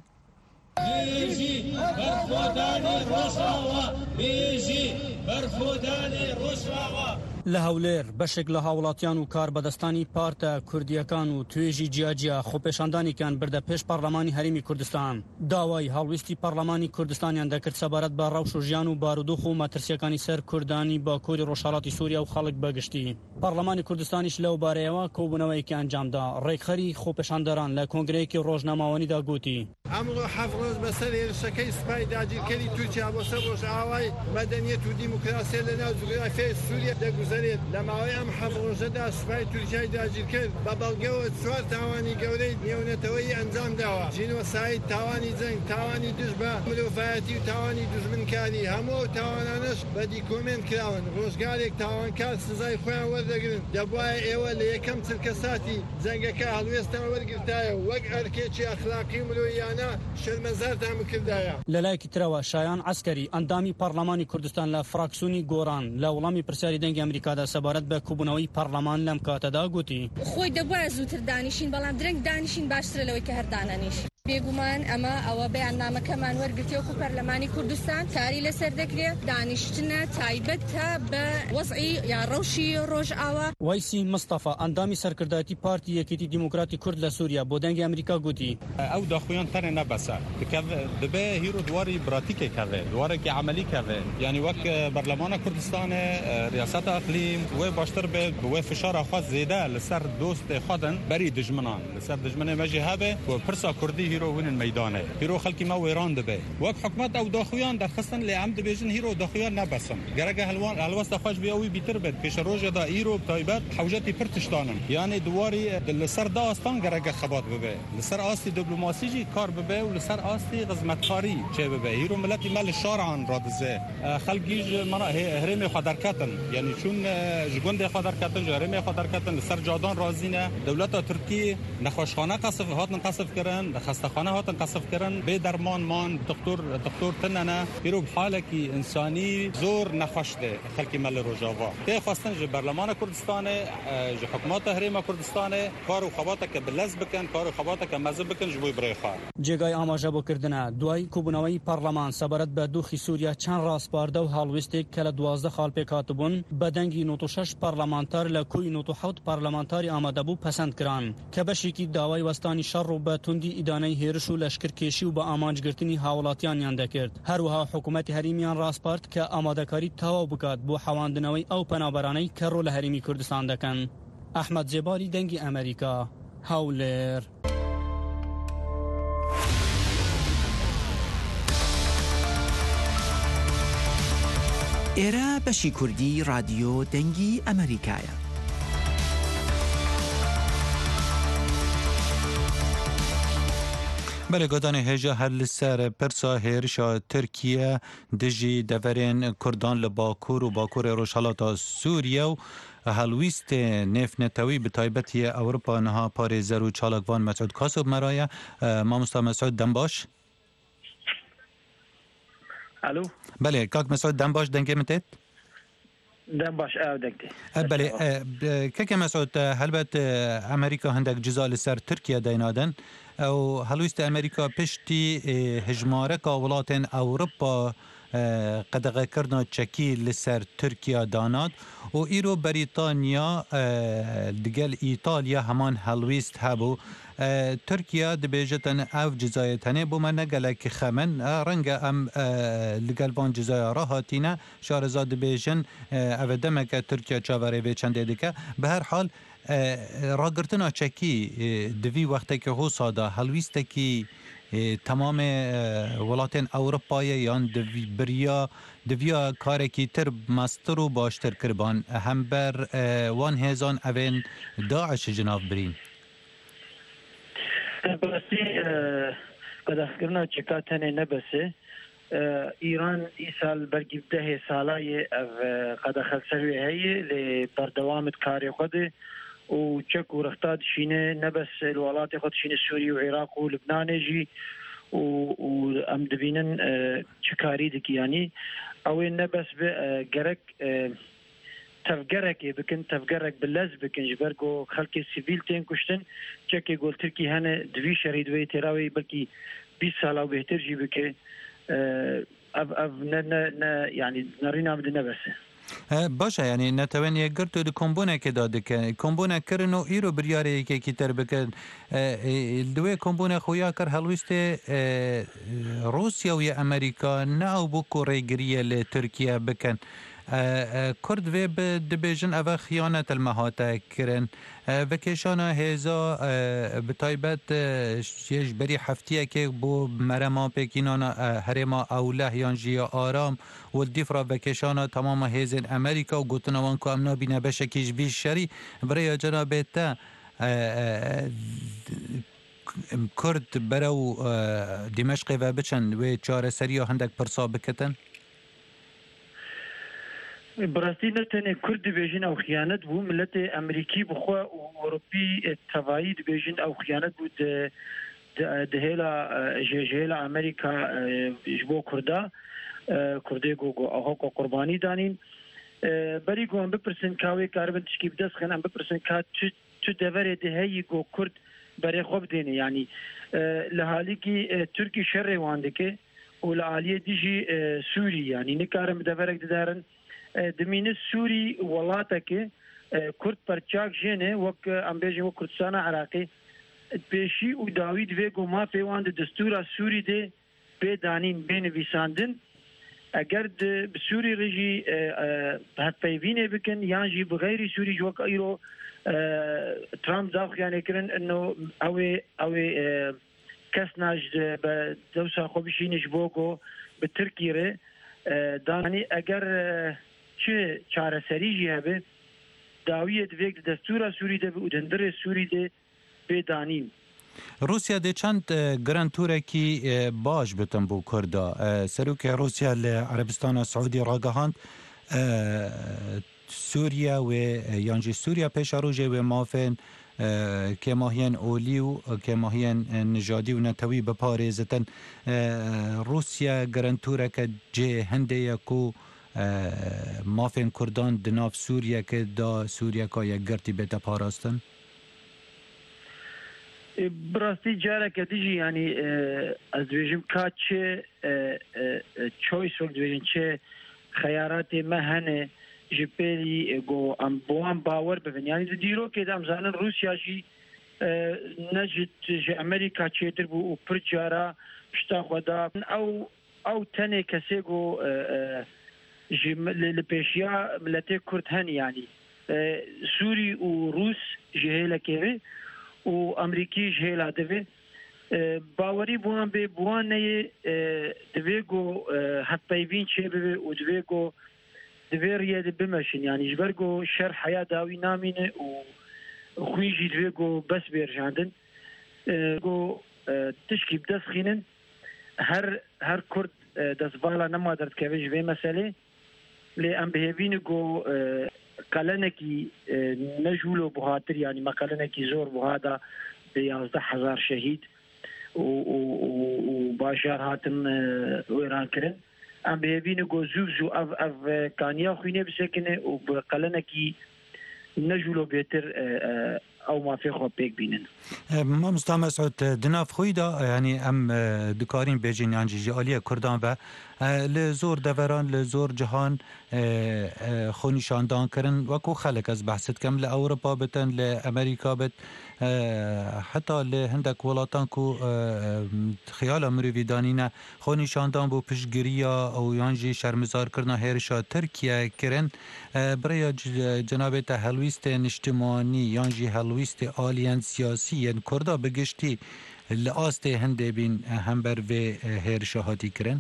لە هەولێر بەشێک لە هاوڵاتیان و کاربەدەستانی پارتە کوردیەکان و توێژی جیاجیا خۆپێشاندانێکیان بردە پێش پەرلەمانی هەرێمی کوردستان. داوای هەڵویستی پەرلەمانی کوردستانیان دەکرد سەبارەت بە ڕەوش و ژیان و بارودۆخ و مەترسیەکانی سەر کوردانی باکووری ڕۆژهەڵاتی سووریا و خەڵک بەگشتی. پەرلەمانی کوردستانیش لەو بارەیەوە کۆبوونەوەیەکی ئەنجامدا. ڕێکخەری خۆپێشاندەران لە کۆنگرەیەکی ڕۆژنامەوانیدا گوتی ئەمڕۆ حەفت ڕۆژ بەسەر هێرشەکەی سوپای داگیرکەری تورکیا بۆ سەر ڕۆژئاوای مەدەنیەت و دیموکراسی لەناو جوگرافیای سووریا دەگوزارێت. لە ماوەی ئەم حەفت ڕۆژەدا سوپای تورکیای داگیرکرد بە بەڵگەوە چوار تاوانی گەورەی نێونەتەوەی ئەنجام داوە. ژینۆساید، تاوانی جەنگ، تاوانی دژ بە مرۆڤایەتی و تاوانی دوژمنکاری هەموو تاوانانش بە دیکۆمنت کراون. ڕۆژگارێک تاوانکار سزای خۆیان وەردەگرن. دەبوایە ئێوە لە یەکەم چرکە ساتی جەنگەکە هەڵوێستان وەرگرتایە وەک ئەرکێکی ئەخلاقی مرۆیانە شەرمەزارتان بکردایە. لەلایەکی ترەوە شایان عسکەری ئەندامی پەرلەمانی کوردستان لە فراکسیۆنی گۆڕان لە وەڵامی پرسیاری دەنگی ئەمریکادا سەبارەت بە کوبوونەوەی پەرلەمان لەم کاتەدا گوتی خۆی دەبوایە زووتر دانیشین بەڵام درەنگ دانیشین باشترە لەوەی کە هەر دانەنیشین. بێگومان ئەمە ئەوە بەیاننامەکەمان وەرگرتیەوە و پەرلەمانی کوردستان کاری لەسەر دەکرێت دانیشتنە تایبەتە بە وەزعی یا ڕەوشی ڕۆژئاوا. وایسی مستەفا ئەندامی سەرکردایەتی پارتی یەکێتی دیموکراتی کورد لە سووریا بۆ دەنگی ئەمریکا گوتی ئەو داخویان تەنێ نەبەسە دەبێ هیرۆ دواری براتیکێکەوێ دوارێکی عملیکەوێ یعنی وەک بەرلەمانە کوردستانê ریاسەتا ئەقلیم وێ باشتر بێت وێ فشارە خوا زێدە لەسەر دۆستê خودن بەری دژمنان لەسەر دژمنê me jî hebe و پرسا کوردی هیرۆ winên meydanê hîro xelkî me wêran dibe wek hikûmet ew daxuyan derxistin lê em dibêjin hîro daxuyan nebesin gereke helwan helwesta xweş bê ew bîtir bêt pêşa rojê da îro taybet hewjetî pir tiştanin yanî diwarî li ser dastan gereke xebat bibe li ser astî diplomasî jî kar bibe û li ser astî xizmetkarî çê bibe hîro milletî me li şaran radize xelkî ji mana herêmê xwe derketin yanî çûn ji gundê xwe derketin ji herêmê xwe derketin li ser cadan razî ne dewleta Tirkiyê nexweşxane qesif hatin qesif kirin xestexane hatin qesif kirin bê derman man doktor doktor tinene îro bi halekî insانî zor nexweş de xelkî me li Rojava tê xwestin ji berlemana Kurdistanê ji hikûmeta herêma Kurdistanê kar û xebateke bilez bikin kar û xebateke mezin bikin ji bo birê xwe جێگای ئاماژەبووکردنە دوای کوبوونەوەی پەرلەمان سەبارەت بە دۆخی سووریا چەند ڕاستپاردە و هەڵوێستێک کە لە دوازدە خاڵ پێک هاتبوون بە دەنگی نۆ شەش پەرلەمانتار لە کوی نۆ حەوت پەرلەمانتاری ئامادەبوو پەسەند کران کە بەشێکی داوای وەستانی شەڕ و بە توندی ئیدانەی هێرش و لەشکرکێشی و بە ئامانجگرتنی هاوڵاتیانیان دەکرد هەروەها حکوومەتی هەرێمیان ڕاستپارد کە ئامادەکاری تەواو بکات بۆ حەواندنەوەی ئەو پەنابەرانەی کە ڕۆ لە هەرێمی کوردستان دەکەن ئەحمەد جێباری دەنگی ئەمریکا هەولێر ئێرە بەشی کوردی رادیۆ دەنگی ئەمریکایە. بله گدان هجا هر لسر پرسا هیرشا ترکیه دجی دورین کردان لباکور و باکور روشالاتا سوریا و هلویست نف نتوی به تایبتی اوروپا نها پار زرو چالکوان مسعود کاسب مرایه ما مستا مسعود دنباش الو بله کاک مسعود دنباش دنگه متت دنباش او دنگه بله که مسعود هلبت امریکا هندک جزا لسر ترکیه دینادن او هلویست امریکا پشتی هجماره که ولاتن اوروپا قدغه کردن چکی لسر ترکیه داناد و ایرو بریتانیا دگل ایتالیا همان هلویست هبو ترکیه دبیجتن او جزایتنه بو من نگلک خمن رنگ ام لگل وان جزای را هاتینه شارزاد دبیجن او دمک ترکیه چاوره وی چنده دیگه به هر حال راگرتنا چکی دوی وقتی که هو ساده هلویسته که تمام ولاتین اوروپای یان دوی بریا دویا کاری که تر مستر و باشتر کربان هم بر وان هزان اوین داعش جناب برین براستی قدخکرنا چکاتنه نبسه ایران ای سال برگی ده سالای قدخل سروی هی لبردوامت کاری خوده و چک و رختاد شینه نبس الولات خود شینه سوری و عراق و لبنان جی و ام دبینن چکاری دکی یعنی اوی نبس به گرک تفگرک بکن تفگرک بلز بکن جبرگو خلق سیویل تین کشتن چکی گول ترکی هنه دوی شرید وی تراوی بلکی بیس ساله و بهتر جی بکه اف اف نه نه نه یعنی نرین آمده نبسه باشه یعنی نتوان یک گرتو د کمبونه که داده که کمبونه کرن و ایرو بریاره که کی تر بکن دوی کمبونه خویا کر هلویست روسیا و امریکا نه او بو ریگریه ل ترکیه بکن کرد و دبیجن او خیانت المهاته کرن و کشانا هزا بتایبت شیش بری هفتیه که بو مرما پیکینانا هرما اوله یانجی آرام و دیفرا و کشانا تمام هزین امریکا و گوتنوان که امنا بینه بشکیش بیش شری برای جناب تا کرد برو دمشق و بچن و چاره سری و هندک پرسا بکتن براستی نتنه کرد بیجن او خیانت بو ملت امریکی بخوا و اوروپی تفاید بیجن او خیانت بود دهیلا جهیلا امریکا جبو کردا کرده گو گو آها کو قربانی دانین بری گو هم بپرسن کاوی کاربن تشکیب دست خن هم بپرسن که تو دوره دهی گو کرد برای خوب دینه یعنی لحالی که ترکی شر وانده که و لعالیه دیجی سوری یعنی نکارم دورک دارن دمین سوری ولاته که کرد پرچاک جنه وک امبیجن و کردستان عراقی پیشی و داوید ویگو ما پیوان دستور سوری ده به دانین بین ویساندن اگر د سوری رژی هات پیوینه بکن یانجی بغیر سوری جو ایرو ترامپ داخل یعنی کرن انه اوی اوی کس ناج به دوسا خوبشینش بوگو به ترکیه دانی اگر چه چاره سریجی هبه داویت ویک دستور سوری ده و دندر سوری ده به دانیم روسیا ده چند گرانتوره کی باش بتن بو کردا سروک روسیا لعربستان سعودی راگهاند سوریا و یانجی سوریا پیش روژه و مافن که ماهیان اولی و که ماهیان نژادی و نتوی بپارێزتن روسیا گرانتوره که جه هنده یکو مافن کردان دناف سوریا که دا سوریا که یک گرتی بیتا پاراستن براستی جاره که دیجی یعنی از دویجم که چه چویس وقت دویجم چه خیارات مهنه جپیلی گو ام بوام باور ببین یعنی دیرو که دام زانن روسیا جی نجد جه امریکا چیتر بو و پر جارا پشتا خدا او او تنه کسی گو جی لپیشیا ملته کرد هن یعنی سوری و روس جهیلا که و امریکی جهیلا دوی باوری بوان به بوان نه دوی گو حد پیوین چه بوی و دوی گو دوی ریاده بمشین یعنی جبرگو شر حیا داوی نامینه و خویجی دوی گو بس بیرجاندن گو تشکی بدەستخینن هەر هەر کورد دەستڤاڵە نەما دەردکەوێ vê meselê lê em bihêvî gô qalenekî nejûlo buhatir yanî me qalenekî zor buha da bi yazda hezar şehîd û bajar hatin wêran kirin em bihêvî gô zû zû ev ev kaniya xwînê bisekine û bi qalenekî nejûlo bêtir او ما في خو پێک بینن ما مستمسعود دناف خویدا یعنی ام دکارین بیجین یان جیالی کردان و لزور دوران لزور جهان خونیشاندان کرن وکو خلق از بحثت کم ل اروپا بتن ل امریکا بت حتی ل هندک ولاتان کو خیال مروی دانینا خونیشاندان بو پشگریا او یانجی شرمزار کرنا هرشا ترکیه کرن برای جناب تهلویست اجتماعی یانجی هلویست آلیان سیاسی ین کردا بگشتی لآست هنده بین هم بر و هرشا هاتی کرن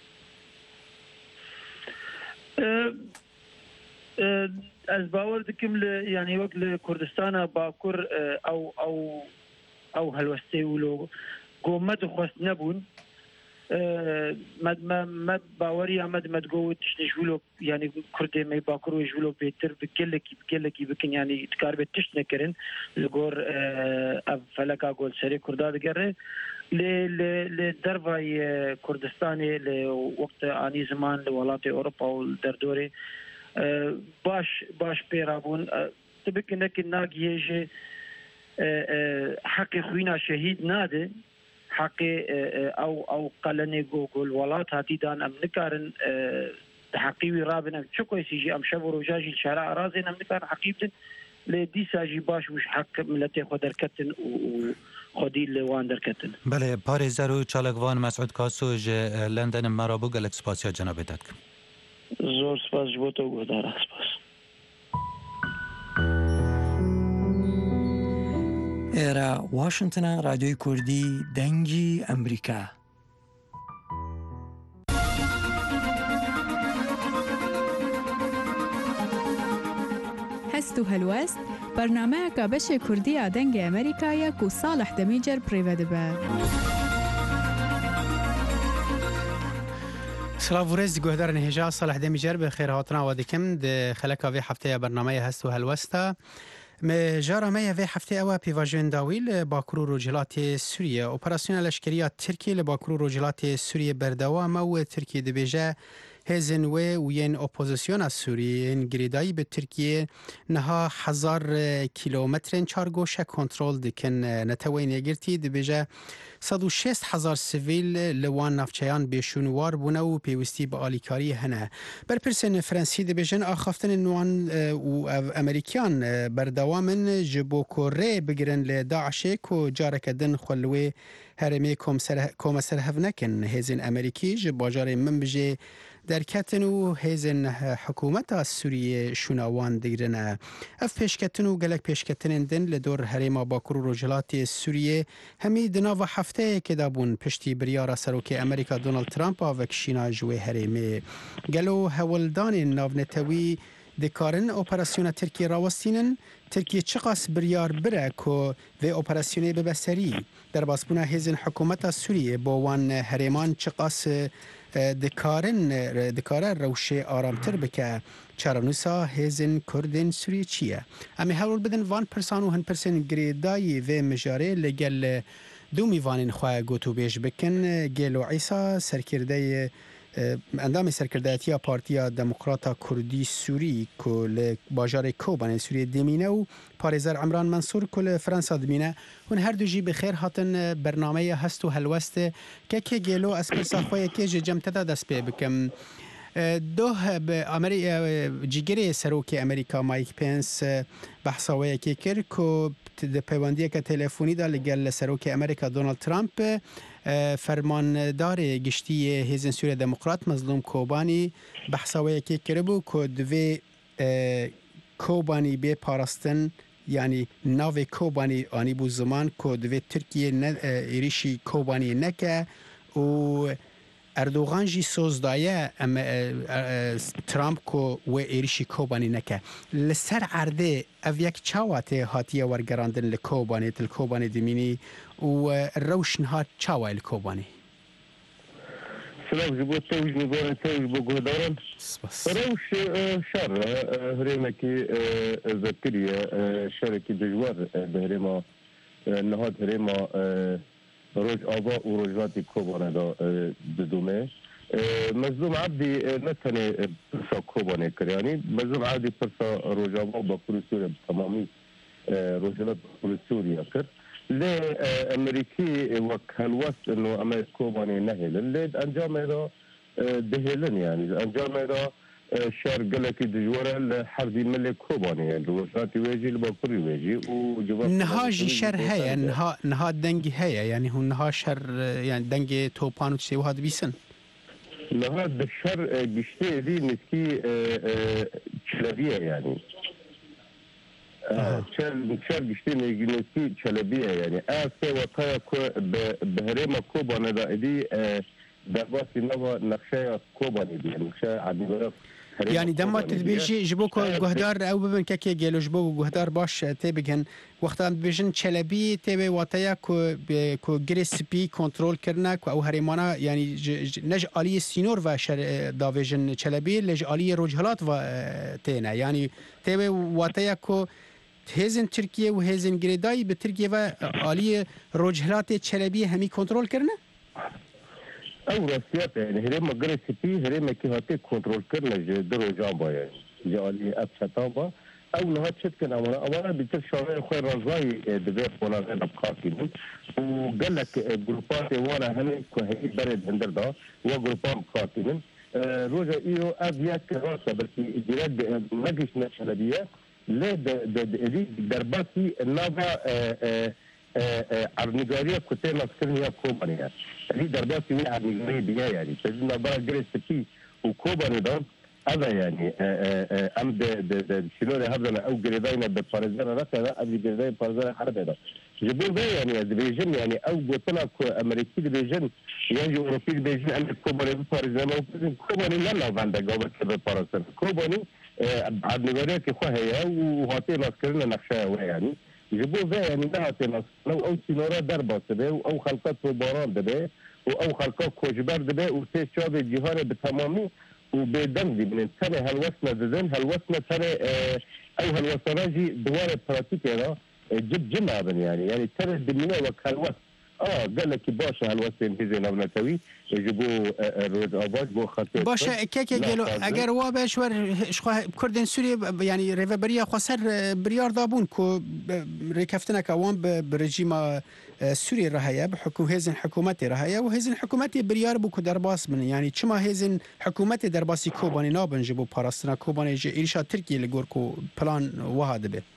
از باور دکم ل یعنی وقت ل کردستان باکور او او او هلوسته ولو قومت خواست نبون مد مد باوری آمد مد گوت نشولو یعنی کرده می باکور و جولو بهتر بکلکی بکلکی بکن یعنی تکار به تشت نکرن لگور فلکا گول سری کرده دگره ل ل ل دروای کردستانی ل وقت آنی زمان لولات اروپا و دردوره باش باش پیرابون تبکن که ناگیه حق خوینا شهید ناده حق او او قلنه گوگل ولات هاتی دان ام نکارن حقیوی رابنا چکوی سیجی ام شب و روجاجی شارع رازین ام نکارن حقیبتن لدی ساجی باش وش حق ملت خود درکتن و خودی لوان درکتن بله پاری زرو چالکوان مسعود کاسوج لندن مرابو گلک سپاسیا جناب دادکم زور سپاس جبوتو گودارا سپاس ئێرە واشنگتنە رادیۆی کوردی دەنگی ئەمریکا. هەست و هەلوەست بەرنامەیەکە بەشێ کوردیە دەنگی ئەمریکایە و ساڵح دەمیجەر پڕێوە دەبە. سلااو ورێزی گۆهدارن هێژا ساڵح دەمیجەر بە خێرهاتناوە دەکەم خەلەکاوێ هەفتەیە بەرنامەیە هەست و هەلوەستە. جارمه وی هفته او پیواژن داویل باکرو روجلات سوریه اپراسیون لشکریه ترکیه لباکرو روجلات سوریه بردوام و ترکیه دبیجه هزن و وین اپوزیسیون از سوریه گریدایی به ترکیه نها هزار کیلومترین چارگوشه کنترل دکن نتوین یگرتی دبیجه صد و شست هزار سویل لوان نفچیان بشونوار بونه و پیوستی به آلیکاری هنه بر پرسن فرانسی دبیجن آخافتن نوان و امریکان بردوامن جبو کوره بگرن لداعشه که جارک دن خلوه هرمی کوم سر هفنکن هزین امریکی جباجار من بجه درکتن و هیزن حکومت سوریه شوناوان دیرنه اف پیشکتن و گلک پیشکتن دن لدور هریما باکرو روجلات سوریه همی دناو هفته که دابون پشتی بریار سروک امریکا دونالد ترامپ آوکشینا جوی هریمه گلو هولدان ناونتوی دکارن اپراسیون ترکیه راوستینن ترکیه چقاس بریار بره که و اپراسیون ببسری در باسبونه هیزن حکومت سوریه با وان هریمان چقاس دکارن دکاره روشه آرامتر بکه چرانوسا هیزن کردن سوریه چیه امی هول بدن وان پرسان و هن پرسن گریدایی و مجاره لگل دو میوانین خواه گوتو بیش بکن گلو عیسا سرکرده اندام سرکرده‌تی پارتیا دموکراتا کردی سوری کل باجار کوبان سوریه دمینه و پارێزەر عمران منصور کل فرانسا دمینه هون هر دو جی بخیر هاتن برنامه هست و هلوست که که گلو از پرسا خواه که جمتدا دست پی بکم دوه به امریکا جیگری سروک امریکا مایک پنس بحثاوی که کرد که د پیوندی که تلفنی دا لگل سروک امریکا دونالد ترامپ فرماندار گشتی هیزن سوریه دموکرات مظلوم کوبانی بحثاوی که کرد بو که دوی کوبانی به پاراستن یعنی ناو کوبانی آنی بو زمان که دوی ترکیه ایریشی کوبانی نکه و اردوغان جی سوزدایه ام ترامپ کو و ایریشی کوبانی نکه لسر عرده او یک چاواته هاتیه ورگراندن لکوبانی تل کوبانی دمینی و روشنها چاوای لکوبانی سلام جبوت توج نقول توج بقدران روش شر هريمكي ذكرية شركة دجوار بهريما نهاد هريما روج آبا و روجاتي كوبانا دا بدومه مظلوم عبدي نتني برسا كوبانا كرياني مظلوم عبدي برسا روج آبا بقول سوريا بتمامي روجات بقول سوريا كر لأمريكي وكالوست إنه أمريكا كوباني نهل اللي أنجام هذا دهلن يعني أنجام هذا شهر قلك دجورة لحرب ملك كوباني يعني روشاتي ويجي لباكوري ويجي وجواب نهاجي شهر هيا نها نها دنجي هيا يعني هو نها شهر يعني دنجي توبان وتشي وهذا بيسن نها الشهر قشتي دي نسكي شلبية يعني چل چل گشتنی گنوسی چلبیه یعنی آسه وقایا کو بهریم کوبانه دا ادی درباسی نوا نقشه کوبانی دی نقشه عدیبرف يعني دما تدبيجي جبوكو جهدار او ببن كاكي جيلو جبوكو جهدار باش تيبجن وقتا بيجن چلبي تيبي واتايا كو كو جريس بي كنترول كرنا كو او هريمانا يعني نج آلي سينور و دافيجن چلبي لج آلي روجهلات و تينا يعني تيبي واتايا كو هزن ترکیه و هزن گریدایی به ترکیه و آلی روجهلات چلبی همی کنترل کرنه؟ او راستیات یعنی هرم مگر سپی هرم کی هاته کنترل کرنه جه در روجان با یعنی جه آلی ابسطا با او نها چت کن امانا امانا بیتر شاوه خواه رازوی دبه خونازه نبخار کنن و گلک گروپات وانا همه که هی برد هندر دا و گروپات بخار کنن روجا ایو از یک راسته بلکی جرد مگش نچلبیه لا درباسي النافا عرنجارية كتير نفسرني كوبانيا اللي درباسي من عرنجارية بيها يعني تجدنا برا جريس تكي وكوباني ده هذا يعني أم د د د شلون هذا أو جريداينا بفارزانا ركنا قبل جريداي فارزانا حرب هذا جبون ده يعني دبيجن يعني أو قلنا أمريكي دبيجن يعني أوروبي دبيجن أم كوباني بفارزانا كوباني لا لا فاندا جواب كذا فارزانا كوباني عدنجارية كخواه هي وهاتي ناسكرنا نقشة يعني جبون ده يعني ده هاتي ناس لو أو سينورا دربا سبه أو خلقات باران ده أو خلقات كوجبار ده وسيد شاب الجهان بتمامي وبدم دي من السنة هالوصلة دزن هالوصلة سنة أو هالوصلة جي دوار براتيك هذا جب جمع بن يعني يعني ترى الدنيا وكالوصل اه قال لك باشا هالوصل هزين أبنتوي يجيبوا روز آباد بو خطير باشا كيكي قالوا اگر وا بشور كردن سوريا يعني ريفابريا خسر بريار دابون كو ريكفتنا كوان برجيم سوريا رهيا بحكم هزن حكومتي رهيا وهزن حكومتي بريار بو درباس من يعني چما هزن حكومتي درباسي كوباني نابن جبو باراستنا كوباني جي إيرشا تركيا لغوركو بلان وهذا به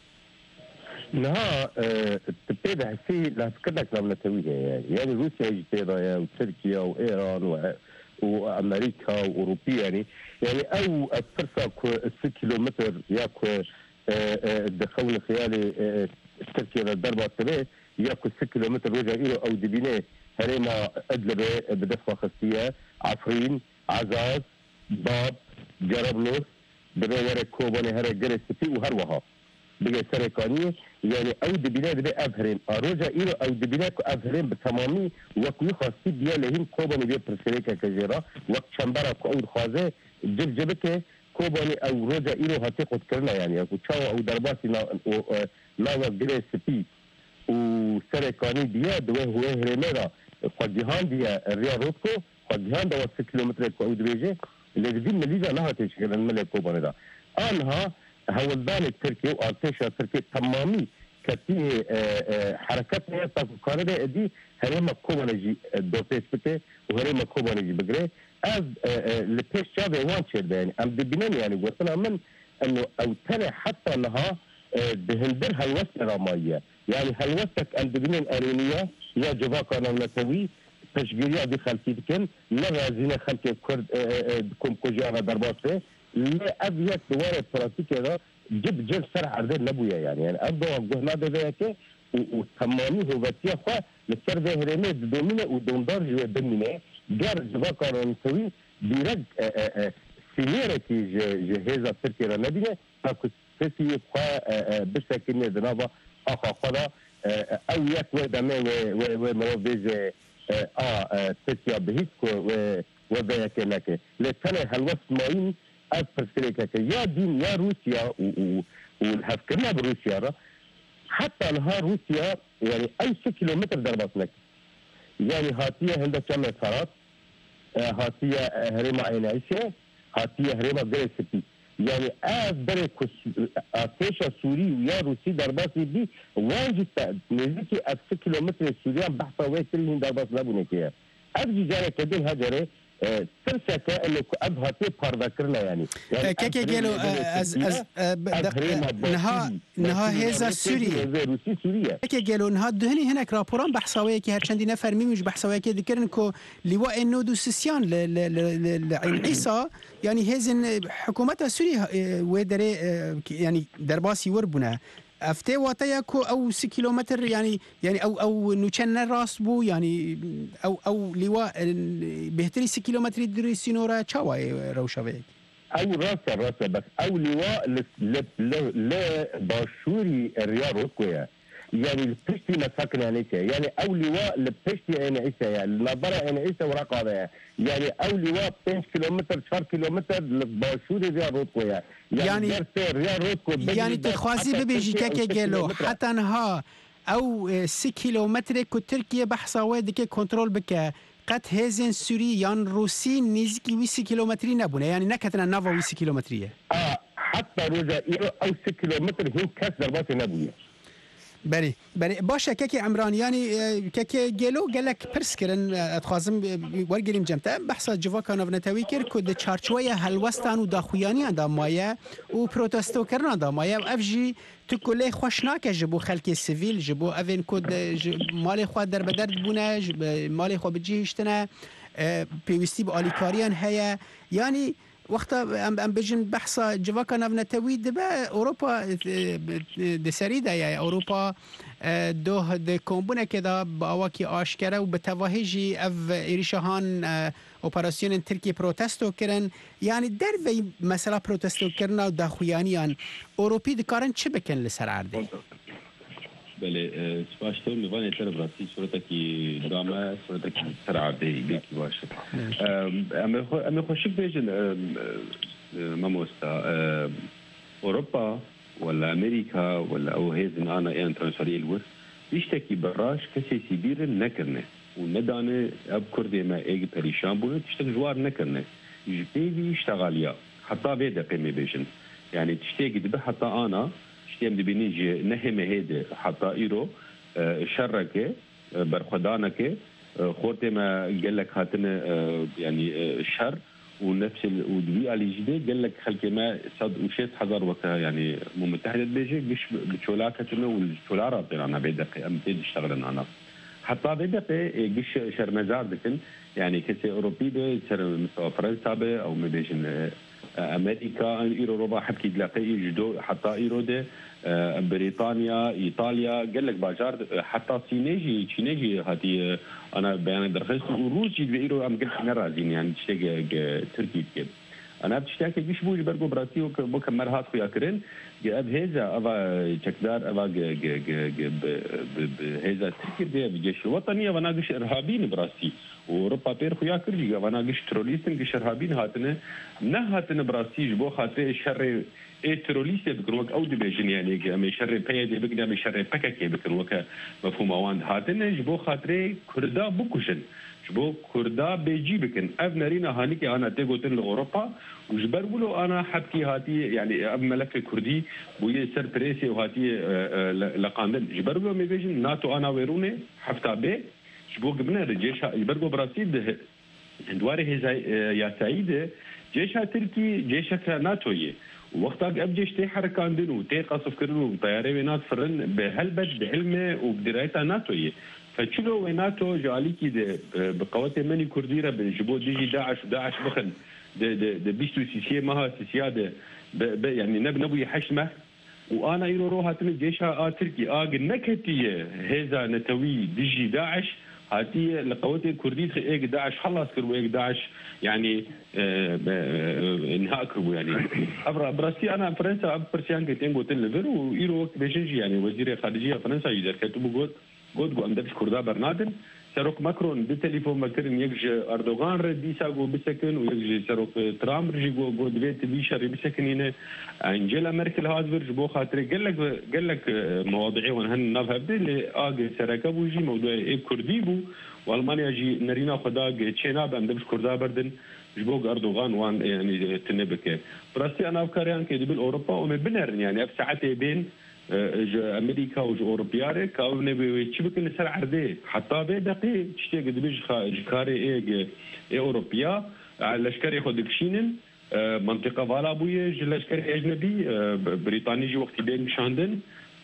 نها تبتدى هسي لافكرك لما نتويها يعني يعني روسيا يجتيضا وتركيا وإيران و... وأمريكا وأوروبيا يعني يعني أو الفرصة ست كيلومتر ياكو الدخول الخيالي تركيا للضربة السبيه ياكو ست كيلومتر وجه إيرو أو دبينيه هريما أدلبة بدفع خصية عفرين عزاز باب جربلوس دبي ورا كوباني هرا جرس في وهروها بقى سرقانية يعني أو دبينا دبي أفهرين أروجا إيرو أو دبينا كو أفهرين بتمامي وكو خاصي بيا لهم كوباني بيا برسريكا كجيرا وقت شمبارا كو أو خازي جب جبكي كوباني أو روجا إيرو هاتي قد كرنا يعني أكو تشاو أو درباسي ناوا جري سبي وسرقاني بيا دوه هو هرميرا قد جهان بيا الريا روتكو قد جهان دوا ست كيلومتر كو أو دبيجي اللي دي مليجا نها تشكل الملك كوباني دا آنها هولدان التركي وارتيشا التركي تمامي كتي حركتنا تاكو كاندا دي هريما كوبانجي دوتيس بتي وهريما كوبانجي بقري از لبيش شابي وانشر يعني ام دبنان يعني قلتنا من انه او ترى حتى انها بهندر هالوسط راماية يعني هالوسط ام دبنان ارينيا يا جباك انا نتوي تشجيريا دي خلفيتكن لا غازينا خلفي كرد كوم كوجانا درباته لا أبيات دوار براتيك هذا جب جب سرع عرض نبويا يعني يعني أبدو جهنا ده كه وتمامي هو بتيا خا لسر ده هرمي دومينه ودوندار جو دمينه جار جواكا نتوي ديرك سينيرتي جهازة تركيا رنبينة تاكو تسي خوا بشكل ندنابا أخا خلا أو يك ودمي ومروفيج آه تركيا بهيك وبيك لك لتنا هالوس ماين أفرسلك يا دين يا روسيا والهفكرنا بروسيا حتى نهار روسيا يعني أي ست كيلومتر دربات لك يعني هاتية هندا كم صارت هاتية هريمة عين عيشة هاتية هريمة جريسبي يعني أف بريك أتيشا سوري ويا روسي درباسي بي واجد نزيكي أف ست كيلومتر سوريان بحثا ويتلين درباس لابونكيا أفجي جاري كدين هجري ترسك انه ابهاتي بارذكرنا يعني يعني كيكي قالوا از از نها نها هذا سوريا كيكي قالوا نها دهني هناك رابوران بحثاويه كي هرشندي نفر مش بحثاويه كي ذكرن كو لواء النود والسيسيان لعين عيسى يعني هزن حكومتها سوريا ودري يعني درباسي وربنا افتي واتياكو او س كيلومتر يعني يعني او او نوشن راس بو يعني او او لواء بهتري س كيلومتر دري سينورا تشاوي روشافيك او راس راس بس او لواء ل ل باشوري الرياروكويا يعني البشتي مساكن عيسى يعني او لواء البشتي عين عيسى يعني نظر عين عيسى وراقه يعني او لواء خمسة كيلومتر شهر كيلومتر باشوري رياروكويا يعني يعني, يعني تخوازي ببيجي كاكي قالوا حتى نها او ستة كيلومتر كو تركيا بحثا وادك كنترول بك قد هزن سوري يعني روسي نيزكي ويسي كيلومتري نبونه يعني نكتنا نافا ويسي كيلومترية اه حتى روجا او ستة كيلومتر هي كاس ضربات نبويه بله بله باشه كاكي عمران يعني كاكي جلو قال لك برسكرن اتخازم ورقليم جمتا بحث جواكا نفنتوي كر كود تشارچويه هلوستان و داخویانی اند مایا و پروتستو کرنا دا مایا افجی تو کله خوشناک جبو خلک سیویل جبو اوین کود مال خو در بدرد بونه مال خو بجیشتنه پیوستی به الیکاریان هيا يعني وقتا ام بجن بحثا جواكا نفنتوي دبا اوروبا دسريدا يعني اوروبا دوه د كومبونه كده باواكي اشكره وبتواهجي اف ايريشهان اوبراسيون تركي بروتستو كرن يعني درفي مثلا بروتستو كرنا داخويانيان اوروبي دكارن چه بكن لسر عرضه بله سپاستون می‌وانید تر برای صورتی دامه صورتی سرعتی بیکی باشه. اما خو اما خوشی بیشتر ماموستا أوروبا ولا أمريكا ولا أو هذين أنا إيه ترانسفيري الوس يشتكي براش كسي سيبير نكرنه وندانه أب كردي ما إيج بريشان بونه تشتغل جوار نكرنه يجبي يشتغليا حتى بيدا قيمة بيجن يعني تشتكي دب حتى أنا اشتيم دي بنيجي نهم هيدا حتى إيرو شركة برخدانك خورتي ما قال لك هاتنا يعني شر ونفس ودوي على جديد قال لك خلك ما صد وشيت حذر وك يعني متحدة بيجي مش بتشولاكتنا والشولارة أنا بيدق أم تيجي اشتغل أنا حتى بيدق جيش شرمزار دكن يعني كسي أوروبي ده سر مستوى فرنسا به أو ما بيجن أمريكا إيرو ربع حبكي تلاقي جدو حتى إيرو ده بريطانيا إيطاليا قال لك باجار حتى صينيجي صينيجي هذه أنا بيان درخص وروسي بإيرو أم قلت نرازين يعني تشتاق تركي كده أنا بتشتاق بيش بوج برجو براسي وبكم مرات خويا كرين جاب هذا أبا تكدار أبا ج ج ج بهذا تركي ده بجيش وطني وأنا قش إرهابين براسي وأوروبا بير خويا كرجي وأنا قش تروليستن قش إرهابين هاتنا نه هاتنا براسي جبو خاطر الشر إيه تروليست بكروك أو دبيجن يعني أم شر بيد بقدر أم شر بكك بكروك مفهوم أوان هاتنا جبو خاطر كردا بكوشن جبو كردا بيجي بكن أبنرينا هانيك أنا تيجوتن لأوروبا وجبر بلو أنا حبكي هاتي يعني أب ملف كردي بوي سر بريسي وهاتي لقاندن جبر بلو ميجن ناتو أنا ويروني حفتا بي جبو قبنا الجيش جبرجو براسيد هندواري هزاي يا سعيد جيشها تركي جيشها ناتويه وقتها ابجيش تي حركاندن وتي قصف كرنو طياري وينات فرن بهلبت بعلمه وبدرايتها ناتويه فشلو ويناتو جاليكي بقوات مني كرديره بنجبو ديجي داعش وداعش بخن د د د بيشتو سيسيه ماها سياده يعني نب نبوي حشمه وانا يرو روها تم جيشها اه تركي اه نكتيه هذا نتوي ديجي داعش هاتي لقوتي كردي ايك داعش خلص كربو ايك داعش يعني انهاء كربو يعني ابرا براسي انا فرنسا اب برسيان كتين قلت ليفر ويرو وقت بيجنجي يعني وزير خارجيه فرنسا يدير كتبوا قلت قلت قو امدبش كردا برنادن سروك ماكرون بالتليفون مكرن يجي اردوغان ردي ساقو بسكن ويجي سروك ترامب رجي قو قو دبيت بيشر بسكن هنا انجيلا ميركل هازفرج بو خاطري قال لك قال لك مواضيعي وهن نفهم اللي اجي سركب ويجي موضوع ايه كردي بو والمانيا جي نرينا خدا تشينا بامدبش كردا بردن جبوق اردوغان وان يعني تنبكه براسي انا افكاري ان كدي بالاوروبا ومن بنر يعني في ساعتين بين امريكا و اوروبيا كاو نبي تشبك نسر عرضي حتى بدقي تشتي قد بيج جكاري اي اوروبيا على لشكري ياخذ كشينن منطقه فالا بويا لشكري اجنبي بريطاني جي وقت بين شاندن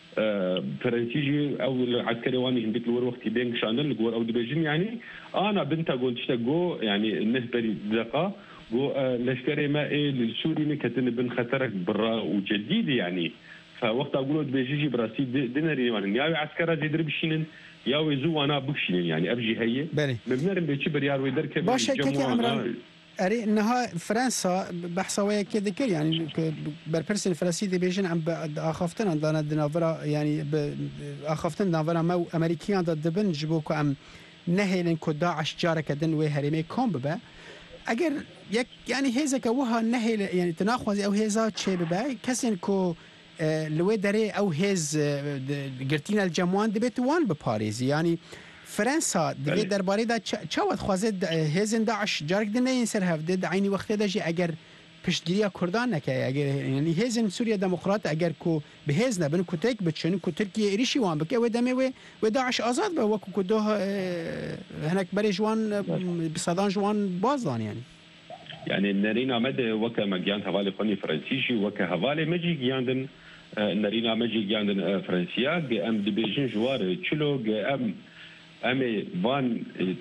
فرنسي جي او العسكري واني هنديك الور وقت بين شاندن الجور او دبيجن يعني انا بنتا قلت تشتغو يعني النسبه دقه جو لشكري ما ايه للسوري كتن بن خطرك برا وجديد يعني فوقت اقول بيجي براسي ديناري يعني يا عسكر جدر بشينن يا ويزو انا بكشين يعني ابجي هي مبنر بيجي بريار ويدرك باش كيكي عمران اري انها فرنسا بحثويه كده كده يعني بربرسن فرنسي دي بيجن عم اخافتن عندنا دنافرا يعني اخافتن دنافرا ما امريكيان ضد بن جبوكو ام نهيلن كداعش جارك دن وي هرمي كوم ببا اگر يك يعني هيزك وها نهيل يعني تناخذ او هيزا تشي ببا كسن كو لوي دري او هيز قرتينا الجموان دبيت وان بباريس يعني فرنسا دبي درباري دا تشاوت خوازد هيزن داعش جارك دنه ينسر هفدد عيني وقت داجي اگر پشتگیری کردان نکه اگر یعنی هیزن سوریا دموکرات اگر کو بهزنا بن کو تک بچن کو ترکیه ایریشی وان بک و دمه و داعش آزاد به وکو کو دو هناك بري جوان بصدان جوان بازدان يعني يعني نرينا مدى وكا مجيان هوالي قني فرنسيشي وكا هوالي مجي جياندن نرينا مجي جياندن فرنسيا جي ام دبيجن جوار تشلو جي ام امي فان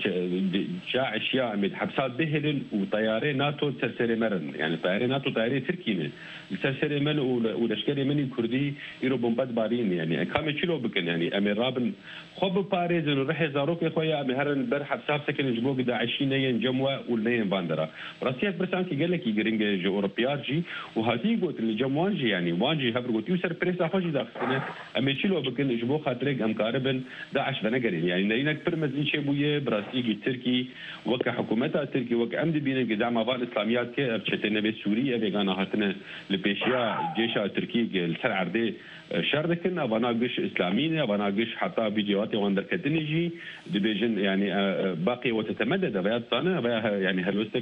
جاء اشياء امي حبسات بهلن وطياري ناتو تسرسري مرن يعني طياري ناتو طياري تركينه تسرسري من ولشكري مني كردي يرو بومباد بارين يعني كامي تشلو بكن يعني امي رابن خب باريس نروح زاروك يا خويا امي هرن بر حبسات سكن جبوك دا عشرين ين جموه ولين باندرا راسيات برسانكي قال لك يجرينج جو اوروبيارجي وهاتي قلت اللي جموانجي يعني وانجي هبر قلت يوسر بريس اخوجي داخل امي تشلو بكن جبوك خاطرك ام كاربن داعش بنقرين يعني نك برمزين شبويه براسيجي تركي وك حكومتها تركي وك عمد بين قدام افال اسلاميات كي بشتنا بسوريا بيغانا هاتنا لبيشيا جيش تركي السر عردي شردكن ابانا قش اسلاميين ابانا قش حتى فيديوهات واندر كتنجي دبيجن يعني باقي وتتمدد بيات صانه يعني هلوستك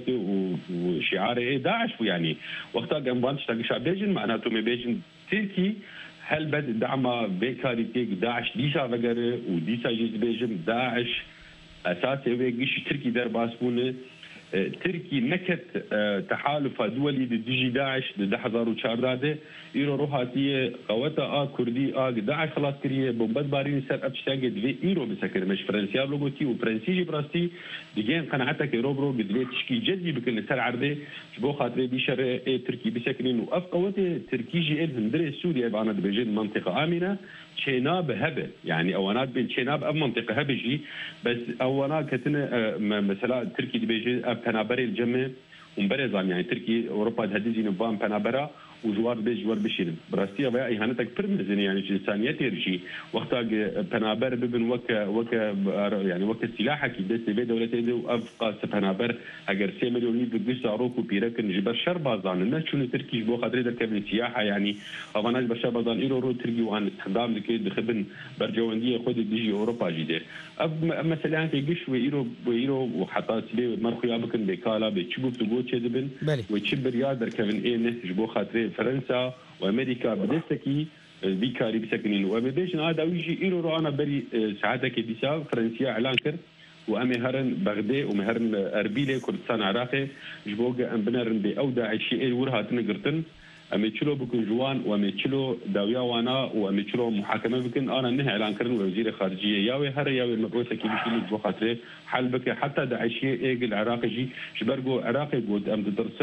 وشعار داعش يعني وقتها جنبان تشتاق شعبيجن معناته مبيجن تركي هل بد دعم بيكاري تيك داعش ديسا وغيره وديسا جيز بيجم داعش اساسي ويجيش تركي در باسبونه تركي نكت تحالف دولي ديجي داعش د ألفين وأربعة ايرو روحاتيه قوتا ا كردي ا داعش خلاص كريه بومبد بارين سر ابشتاق دي ايرو بسكر مش فرنسيا لوغوتي وفرنسيجي براستي ديجين قناعتك روبرو بدلي تشكي جدي بكل سر عرضه بو خاطر بيشر اي تركي بسكرين وف قوتي تركيجي ال هندري سوريا بانا بجد منطقه امنه شيناب هبه يعني اوانات بين شيناب اب منطقه هبجي بس اوانات كتنا مثلا تركي دي بيجي بنابري الجمع ومبرزان يعني تركي اوروبا تهديزي نظام بنابرا وجوار بيج جوار بشير براستيا بقى اهانتك برمزن يعني انسانيات يرجي وقتها بنابر ببن وك وك يعني وك السلاح كي دست بي دولتين وافقا بنابر اگر سي مليون بقص عروق وبيركن جبر شربازان الناس شنو تركي بو خاطر دركب السياحه يعني افاناج بشربازان ايرو رو تركي وان استخدام لكي دخبن برجوانديه خد ديجي اوروبا جديد مثلا كي قش ويرو ويرو وحتى سبي مرخو يابكن بكالا بتشبو تقول تشدبن وتشبر يا دركبن ايه جبو خاطر فرنسا وامريكا بدستكي بيكاري بسكنين وبيجن هذا ويجي ايرو رو انا بري ساعتك ديسا فرنسيا اعلان كر وامي هرن بغداد ومهرن اربيله كردستان عراقي جبوغ ام بنرن بي او داعش اي ورها تنقرتن امي تشلو بكون جوان وامي تشلو داويا وانا وامي تشلو محاكمه بكن انا نه اعلان كرن وزير خارجيه ياوي هر ياوي المبعوثه كي بيشيل بو خاطر حل بك حتى داعش اي العراقي جي شبرغو عراقي قد ام درسن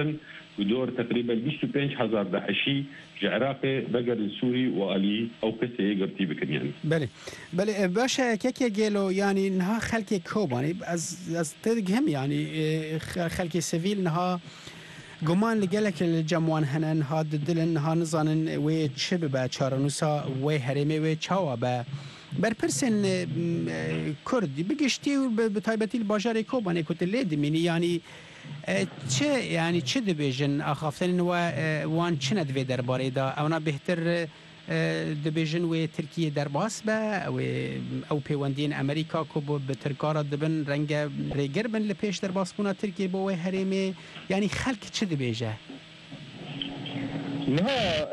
ودور تقريبا بيشتو بينش هزار داعشي عراقي بقر السوري والي او كسي يقرتي بكن يعني بله بله باشا كيكي جيلو يعني انها خلكي كوباني از از تدقهم يعني خلكي سيفيل انها گمان لگلک الجموان هنن ها دلن ها نزانن و چه به چارنوسا و هرمه و چاوا به بر پرسن کردی بگشتی و به تایبتی الباجار کوبانه کت لید مینی یعنی چه یعنی چه دبیجن آخافتن و وان چه ندوی درباره دا اونا بهتر دبیجن و ترکیه در باس به و او پیوندین امریکا کو به ترکارا دبن رنگ ریگر بن لپیش در باس بونا ترکیه بو هریمه یعنی خلق چه دبیجه نها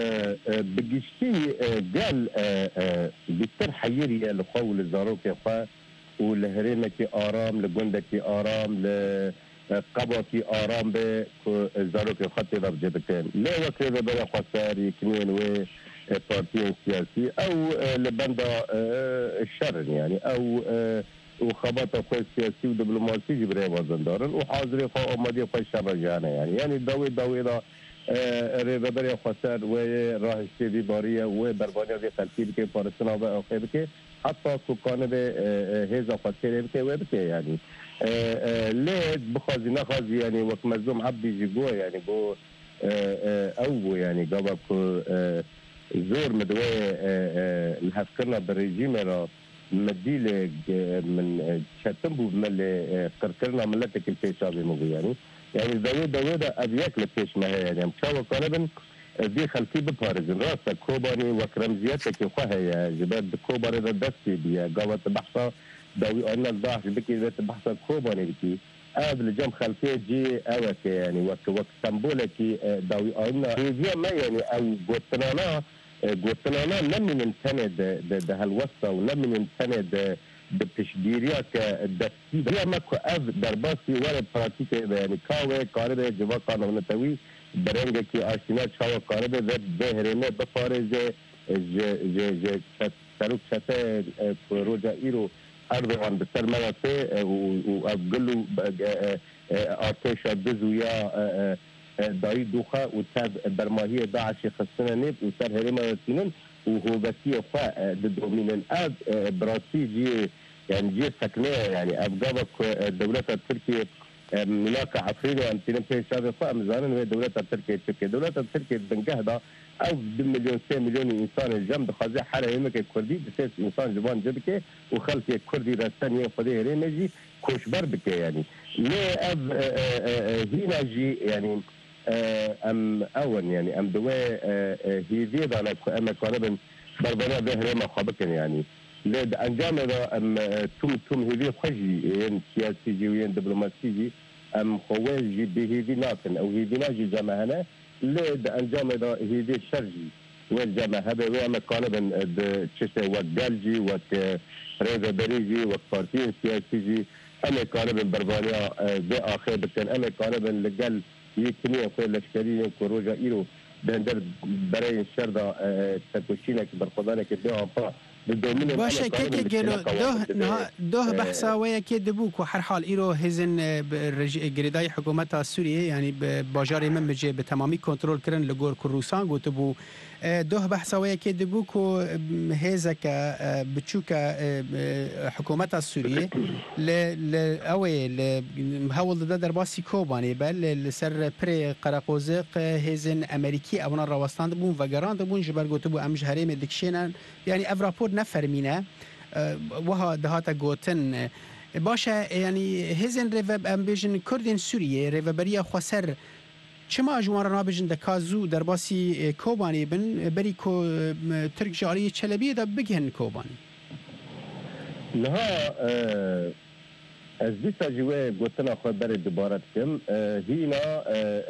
بگشتی قال بيتر حيري لخول الزاروك يخوا ولهريمك آرام لجندك آرام لقبك آرام به الزاروك خطي ضرب جبتين لا وكذا بلا خسار يكنين و بارتيين سياسي او لبندا الشر يعني او وخبطه خوي سياسي ودبلوماسي جبري وزندار وحاضر خو امدي خو شر جانا يعني يعني دوي دوي دا ريبري خسار و راه سيدي باريه و بربانيا دي خلفي كي فارسنا و اخي بك حتى سكان به هذا خسر بك و بك يعني ليه بخازي نخازي يعني وقت مزوم عبدي جيجو يعني بو او يعني قبك زور مدوي الهفكرنا بالرجيم را مديل من شتمبو من قرقرنا ملتك البيشابي مغي يعني يعني دوي دوي دا ابيك لبيش ما هي يعني مشاوة قالبا دي خلقي ببارزن راسا كوباني وكرمزياتك يخوها جباد كوباني دا دستي بيا قاوة بحثة دوي انا الضاحش بكي ذات بحثة كوباني بكي قبل جم خلفيه جي اوك يعني وك وك سمبولكي دوي انا هي ما يعني او غوتنانا غوتنانا لم ينتند ده هالوسطه ولم ينتند بتشجيريا كدستي ما كو اف درباسي ولا براتيك يعني كاوي قارب جوا قانون توي برنگ کی آشنا چاو قارب ذات بهرمه بفارز ج ج ج تروك شته روجا ايرو اردوغان بسر مناطق وقالوا ارتش دزويا داي دوخه وتاب برماهيه داعش خصنا نيب وسر هرمه سنن وهو بسيه فا دومينن اب براسي جي يعني جي سكنه يعني ابغابك الدوله التركيه ملاك عفرين وانتين في شاب فا مزانن وهي دوله التركيه تركيا دوله التركيه بنجهدا او بمليون سي مليون انسان الجنب خازي حاله يمك الكردي بس انسان جبان جبكه وخلك الكردي رسانيه فدي رينجي كوشبر بك يعني لا اب هنا جي يعني ام اول يعني ام دواء هي زيد على ام قريبا بربنا ظهر ما خابكن يعني لد انجام ام تم تم هذي خجي ين سياسي جي وين دبلوماسي جي ام خوالجي به ناتن او هذي ناجي جماعنا لد انجام هذي الشرجي والجامعة هذا وين قريبا تشتى وقالجي وك ريزا بريجي وبارتيين سياسي جي انا قريبا بربانيا باخر بكن انا قريبا لقال يكني أخوي لشكريه كروجا إيرو بندر برای شردا تکوشینه که برخودانه که دو آنفا باشه که گلو ده نه ده بحثا ويا كده بوك وحر حال إيرو هزن جريداي حكومة سوريا يعني بباجار من بجي بتمامي كنترول كرن لجور كروسان قلتبو ده بحثا ويا كده بوك هزك بتشوك حكومة سوريا ل ل أوي ل هول ده درباسي كوباني بل لسر بري قراقوزق هزن أمريكي أبنا الروستان دبون وجران دبون جبر قلتبو أمش هريم دكشينا يعني أفرابور نفرمينه وها دهاتا گوتن باشه يعني هزن ريفب امبيجن كردين سوريا ريفبريا خسر چما جوان نابجن دكازو درباسي كوباني بن بريكو ترك جاري چلبي دا بگهن كوباني لها از دیسا جوه گوتنا خود بر دوباره کم هینا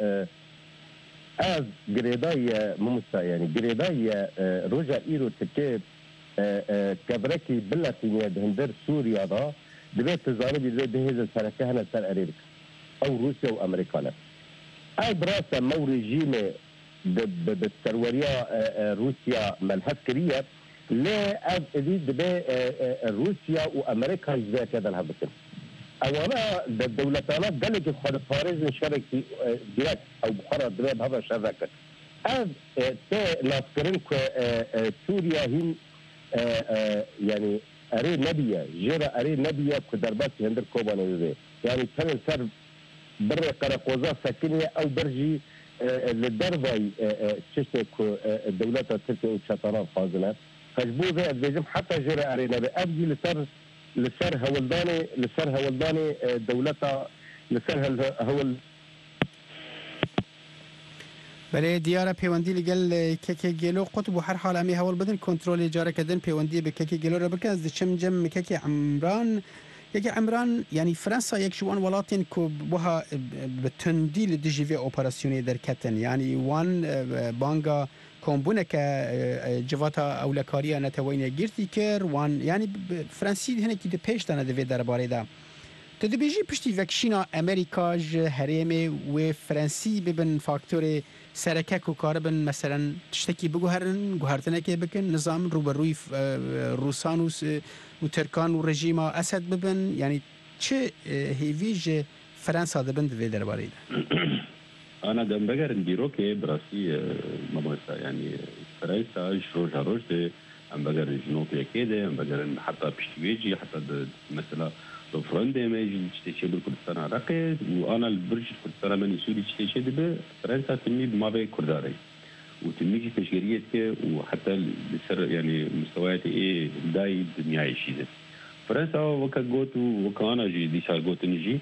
از گریدای ممسا يعني گریدای روجا ايرو تكيب كبركي بلاتينيا بهندر سوريا دا دبيت تزاربي زي بهذا السركة هنا سر أمريكا أو روسيا وأمريكا أي براسة مو رجيم بالسرورية روسيا مالهسكرية لا أذ دبي روسيا وأمريكا جزاء كذا الهبكن اولا الدولتان قالت خد فارز نشارك ديريكت او بخارا دريب هذا شذاك از تي نافكرين سوريا هين يعني اري نبيه جرى اري نبيه كدربات هندر كوبان يعني كان سر بر قرقوزا سكنيه او برجي للدربي تشتك الدولات التركيه وشطران فازنا فجبوزه بيجم حتى جرى اري نبيه ابدي لسر لسر هولداني لسر هولداني دولتها لسر هول بله دیاره پیوندی لگل ککی گلو قطب و هر حال امی هول بدن کنترل اجاره کردن پیوندی به ککی گلو را بکن از چم جم ککی عمران یکی عمران یعنی فرانسا یک شوان ولاتین کو بها بتندی لدیجیوی اپراسیونی در کتن یعنی وان بانگا کمبونه که جواتا اولکاریا نتوانه گرتی کر وان یعنی فرانسی هنکی ده پیش دانه دوی در باره دا تدی بیجی پشتی وکشینا امریکا ج هریمه و فرانسی ببن فاکتور سرکک و کاربن مثلا تشتکی بگوهرن گوهرتنه که بکن نظام روبروی روسان و ترکان و رژیم اسد ببن یعنی چه هیویج فرانسا دبن دوی در باره دا أنا دم بقر نديرو كي براسي مبغسا يعني فرنسا جروج هروج دي أم بقر جنوبيا كده أم بقر حتى بشتويجي حتى مثلا فرندا ما يجي تشتي بالكردستان عراقي وأنا البرج كردستان من سوري تشتي به فرنسا تمي بما بين كرداري وتميجي تشجيرية كي وحتى لسر يعني مستويات إيه داي الدنيا يشيده فرنسا وكا جوتو وكانا جي دي شال جوتو نجي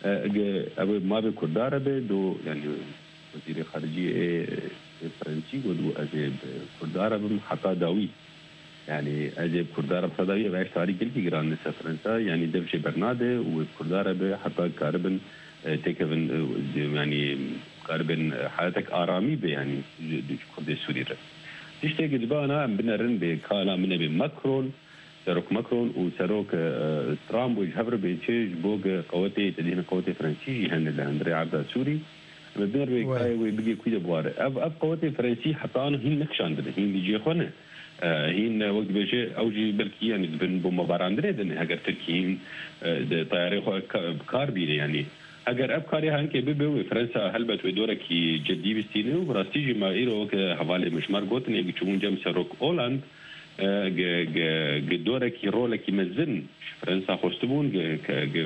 ابو ما بكردار به دو يعني وزير خارجيه فرنسي ودو اجيب كردار حتى داوي يعني اجيب كردار صداوي باش تاريخ كل جران نسا فرنسا يعني دفش برناده وكردار به حتى كاربن تكفن يعني كاربن حياتك ارامي به يعني كرد سوري تشتي جبانا بنرن بكانا من بماكرون سروك ماكرون وسروك ترامب ويجهبر بيتشيج بوغ قوتي تدين قوتي فرنسي هن اندري عبد سوري بدر بيكاي ويبقي كويدا بوار اب اب قوتي فرنسي حتى انا هين نكشان هين اللي جي خونه هين وقت بيجي اوجي بلكي يعني بن بوم باراندري دن اگر تركي طياري كاربي يعني اگر اب كاري هان كي بيبي فرنسا هلبت ودورك جدي بستينو براستيجي ما ايرو حوالي مشمار قوتن يجي تشوفون جام سروك اولاند دورك رولك يمزن فرنسا خوستبون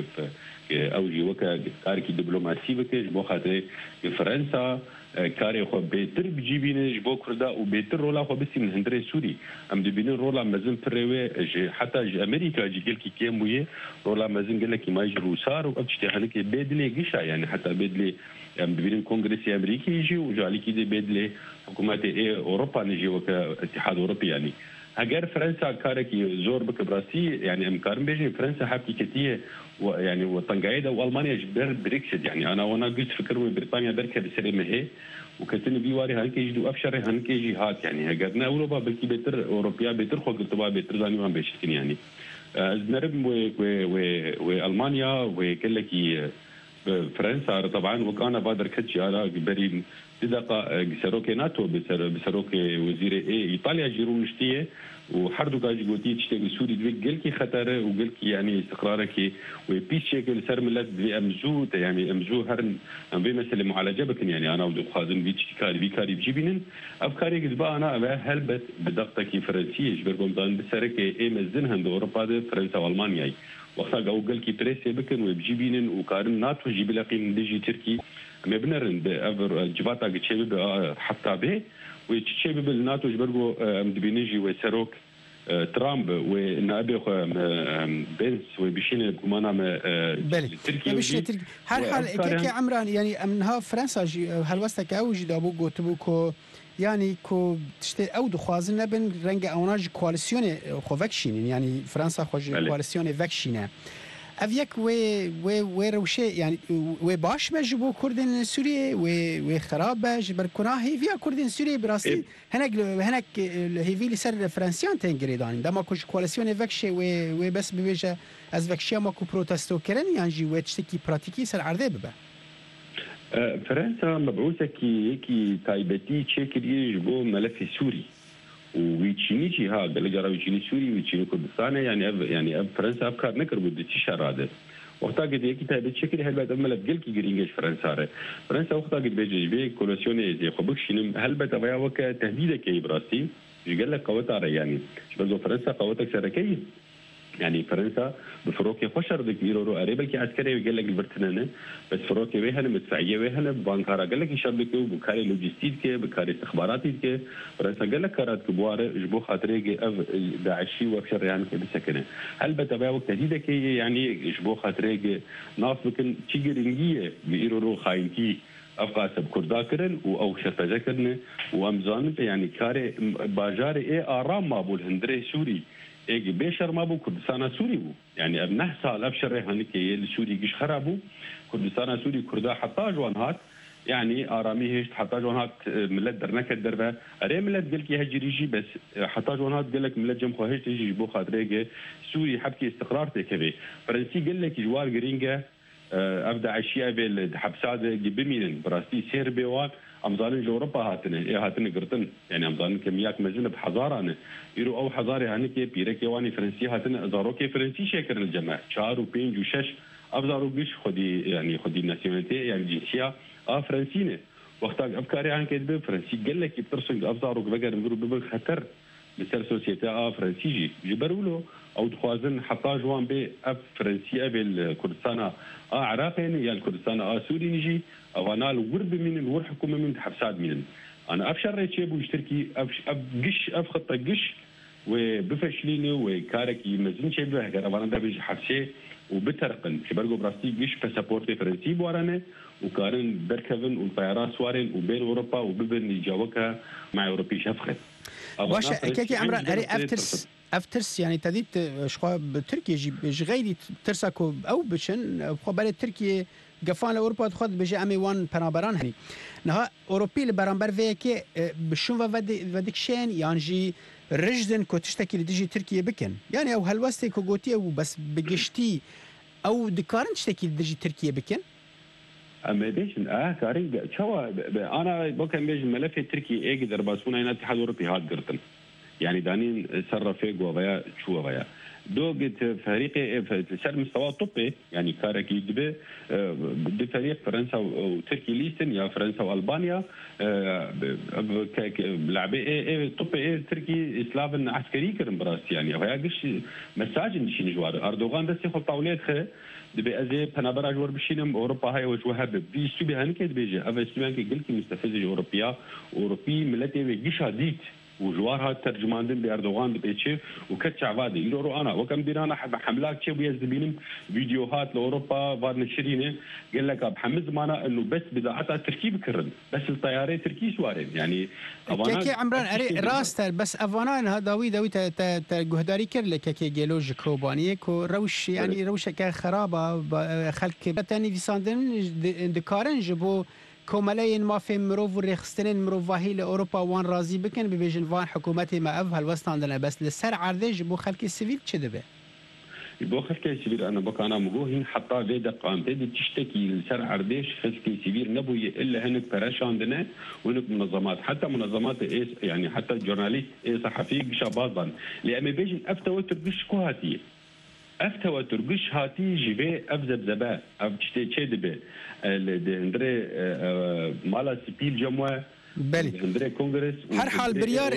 اوجي وكا كاركي دبلوماسي بكش بو خاطر فرنسا كاري خو بيتر بجيبينه بو كردا وبيتر رولا خو بس من هندري سوري ام دبين رولا مزن فريوي حتى امريكا جي قال كي كيمويه رولا مزن قال لك ما يجي روسار وابتشتي هلك بيدلي قشا يعني حتى بيدلي ام دبين كونغرس امريكي يجي وجالي كي بيدلي حكومات اي اوروبا نجي وكا اتحاد اوروبي يعني اگر فرنسا كاركي زور بك براسي يعني امكان بيجي فرنسا حبكي كتيه يعني وطنقايده والمانيا جبر بريكسيت يعني انا وانا قلت فكر بريطانيا بركه بسرمه هي وكتن بيواري هانكي يجدو افشر هانكي جهات يعني اجرنا اوروبا بلكي بيتر اوروبيا بيتر خو قلت با بيتر زاني ما بيشكن يعني نرب و و والمانيا وكلكي فرنسا طبعا وكان بادر كتشي على بري بدقه سروك ناتو بسروك وزير اي ايطاليا جيرو نشتيه وحردو كاجي قوتي تشتغل سوري دوي قلكي خطر وقلكي يعني استقرارك وبيس شكل سر ملت في امزو يعني امزو هرن ام بي مثل معالجه بكن يعني انا ودو خازن بيتش كاري بيكاري بجيبين افكاري قد انا هلبت بدقتك فرنسيه جبركم دان بسرك اي مزن هند اوروبا فرنسا والمانيا وقتا قاو قلكي بريسي بكن وبجيبين وكارن ناتو جيب لقين ديجي تركي ما بنرن افر جباتا قد شباب حتى به وتشبه بالناتو جبرجو مدبينيجي وسروك ترامب ونائب بنس وبيشين كمانا تركيا بيشين تركيا هر حال كيكي عمران يعني منها فرنسا هلوستك اوجي دابو قوتبوكو يعني كو تشتي او دخوازن بن رنگ اوناج كواليسيون خو فاكشين يعني فرنسا خو كواليسيون فاكشينه افيك وي وي وي روشي يعني وي باش مجبو كردن سوريا وي وي خراب جبر كنا هي فيها كردن سوريا براسي هناك هناك هي في لسر فرنسيان تنجريدان دما كوش كواليسيون فاكشي وي وي بس بيجا از فاكشي ما كو بروتستو كرن يعني جي وتشتكي براتيكي سر عرضه ببا فرنسا مبعوثه كي كي تايبتي تشكري جبو ملف سوري ويتشينيشي ها قال جرا ويتشيني سوري ويتشيني كردستان يعني أب يعني أب فرنسا افكار نكر بدتي شراده وقتا قد يكي تابت شكل هل بعد أملا بقلكي قرينجش فرنسا ري فرنسا وقتا قد بيجي بي كولوسيوني زي خبكشينم هل بعد أبايا وكا تهديدك يا براسي قال لك قوتها يعني شبزو فرنسا قوتك سركي يعني فرنسا بفروكي خشر دك يرو قريب لك عسكري وقال لك البرتنانه بس فروكي ويهنا مدفعيه ويهنا بانكارا قال لك يشبك وبكاري لوجستيك بكاري استخباراتي فرنسا قال لك كارات كبوار جبو خاطري اف داعشي وبشر يعني بسكنه هل بتبع وقت تهديدك يعني جبو خاطري ناس بكن تشيغرينجيه بيرو خاينتي افقاسب كردا كرن او شرفجه كرن وامزان يعني كاري باجاري اي ارام ما بول هندري سوري ايجي بيشر ما بو كردستان سوري بو يعني ابنه سال ابشر هنيكي السوري قش خرابو كردستان سوري كردا حتى جوانهات يعني ارامي هيش حتى جوانهات ملت درنك الدربه اري ملت قال لك هجريجي بس حتى جوانهات قال لك ملت جم خوهش تيجي بو خاطريجي سوري حبكي استقرار تكبي فرنسي قال لك جوار جرينجا ابدا اشياء بالحبسات بمين براستي سير بيوان امزان جو اوروبا هاتنه اي هاتنه قرطن يعني امزان كميات مزنه بحضاره يرو او حضاره هنيك بيرك يواني فرنسي هاتنه زاروكي فرنسي شكر الجماعه شهر وبين وشش افزارو قش خدي يعني خدي ناسيوناليتي يعني جنسيه اه فرنسينه وقت افكاري عن كده فرنسي قال لك بترسل افزارو بقى نقولوا ببل خطر مثل سوسيتي اه فرنسيجي جبرولو او دخوازن حتى جوان بي اف فرنسيه بالكردستان اه عراقي يعني الكردستان اه سوري نجي او انا الورد من الور حكومه من حبسات من انا ابشر ريتشي بو يشتركي اب قش اف خطه قش وبفشليني وكارك يمزن شي به انا ده بيجي حبسي وبترقن شبرغو براستي قش باسبورتي فرنسي بورانه وكارن بركفن والطيران سوارين وبين اوروبا وببن يجاوكها مع اوروبي شفخت واش كيكي عمران اري افترس افترس يعني تديت شخوا بتركيا جي غيري ترسكو او بشن خو بالي تركيا قفان اوروبا تاخذ بجي امي وان بنابران هني نها اوروبي البرامبر فيكي بشون فديك شين يعني جي رجدن كو تشتكي لديجي تركيا بكن يعني او هلوستي كو غوتي او بس بقشتي او دكارن تشتكي لديجي تركيا بكن اما بيجن اه كاري شو انا بكن بيجن ملف تركي ايجي درباسونا هنا الاتحاد الاوروبي هاد قرطن يعني دانين صرفي جوفيا شو ويا دوجت فريق في مستوى طبي يعني كارك يدبه دي فريق فرنسا وتركي ليستن يا فرنسا والبانيا لعبه ايه طبي ايه تركي اسلافن عسكري كرم براس يعني وهي قش مساج نشي نجوار اردوغان بس ياخذ طاولات خ دبي ازي بنابرا جوار بشينم اوروبا هاي وجوها بي سبي هنك بيجي افا سبي هنك قلت مستفزه اوروبيا اوروبي ملتي بيجيش هديت وجوارها ترجمان باردوغان بتيتشي وكتش عبادي يقولوا انا وكم دينا حملاك تشي ويزبينم فيديوهات لاوروبا بعد نشرينه قال لك بحمز معنا انه بس بضاعتها تركيب كرن بس الطيارات تركي سوارين يعني كيكي عمران اري راستر بس افانان هذا وي دوي تا جهداري كرل كيكي جيلوج كوبانيه كو روش يعني روش كخرابه خلق بتاني في ساندن دكارن جبو كومالين ما في مروف وريخستنين مروفاهي لأوروبا وان رازي بكن ببيجن وان حكومتي ما أفها الوسط عندنا بس لسر عرضي بو خلق السيفيل كده به بو خلق السيفيل أنا بقى أنا مجوهين حتى بيدا قام بيدا تشتكي لسر عرضيش خلق السيفيل نبوي إلا هنك براش عندنا وهنك منظمات حتى منظمات إيس يعني حتى الجورناليست إيه صحفي شبازا لأما بيجن أفتوى ترقش كوهاتي افتوى ترقش هاتي جيبه افزبزبا اف تشتي تشدبه هندري مالا سبيل جموع بلي هندري كونغرس هر حال بريار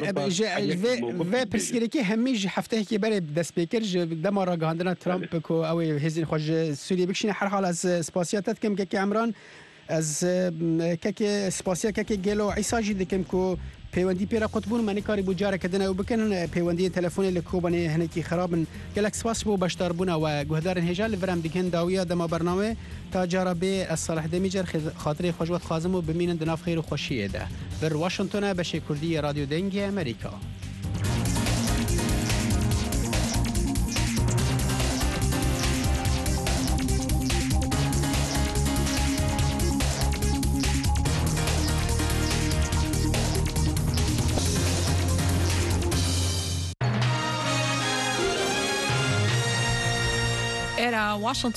في برسكريكي هميج حفته كي بلي دس بيكر دمر عندنا ترامب كو او هزين خوج سوريا بكشين هر حال از سباسياتات كم كي عمران از كي سباسيا كي جيلو عيسى جي دكم كو پیوندی پیرا قطبون منی کاری بوجاره کدن او بکنن پیوندی تلفنی لکوبانی هنکی خرابن گلک سپاس بو بشتار بونا و گهدارن هجال لورم دیگن داویا دما برنامه تا جربه الصالح دمیجر خاطر خوشوت خازم و بمینن دناف خیر و خوشیه ده بر واشنطن بشه کردی رادیو دنگی امریکا Era Washington.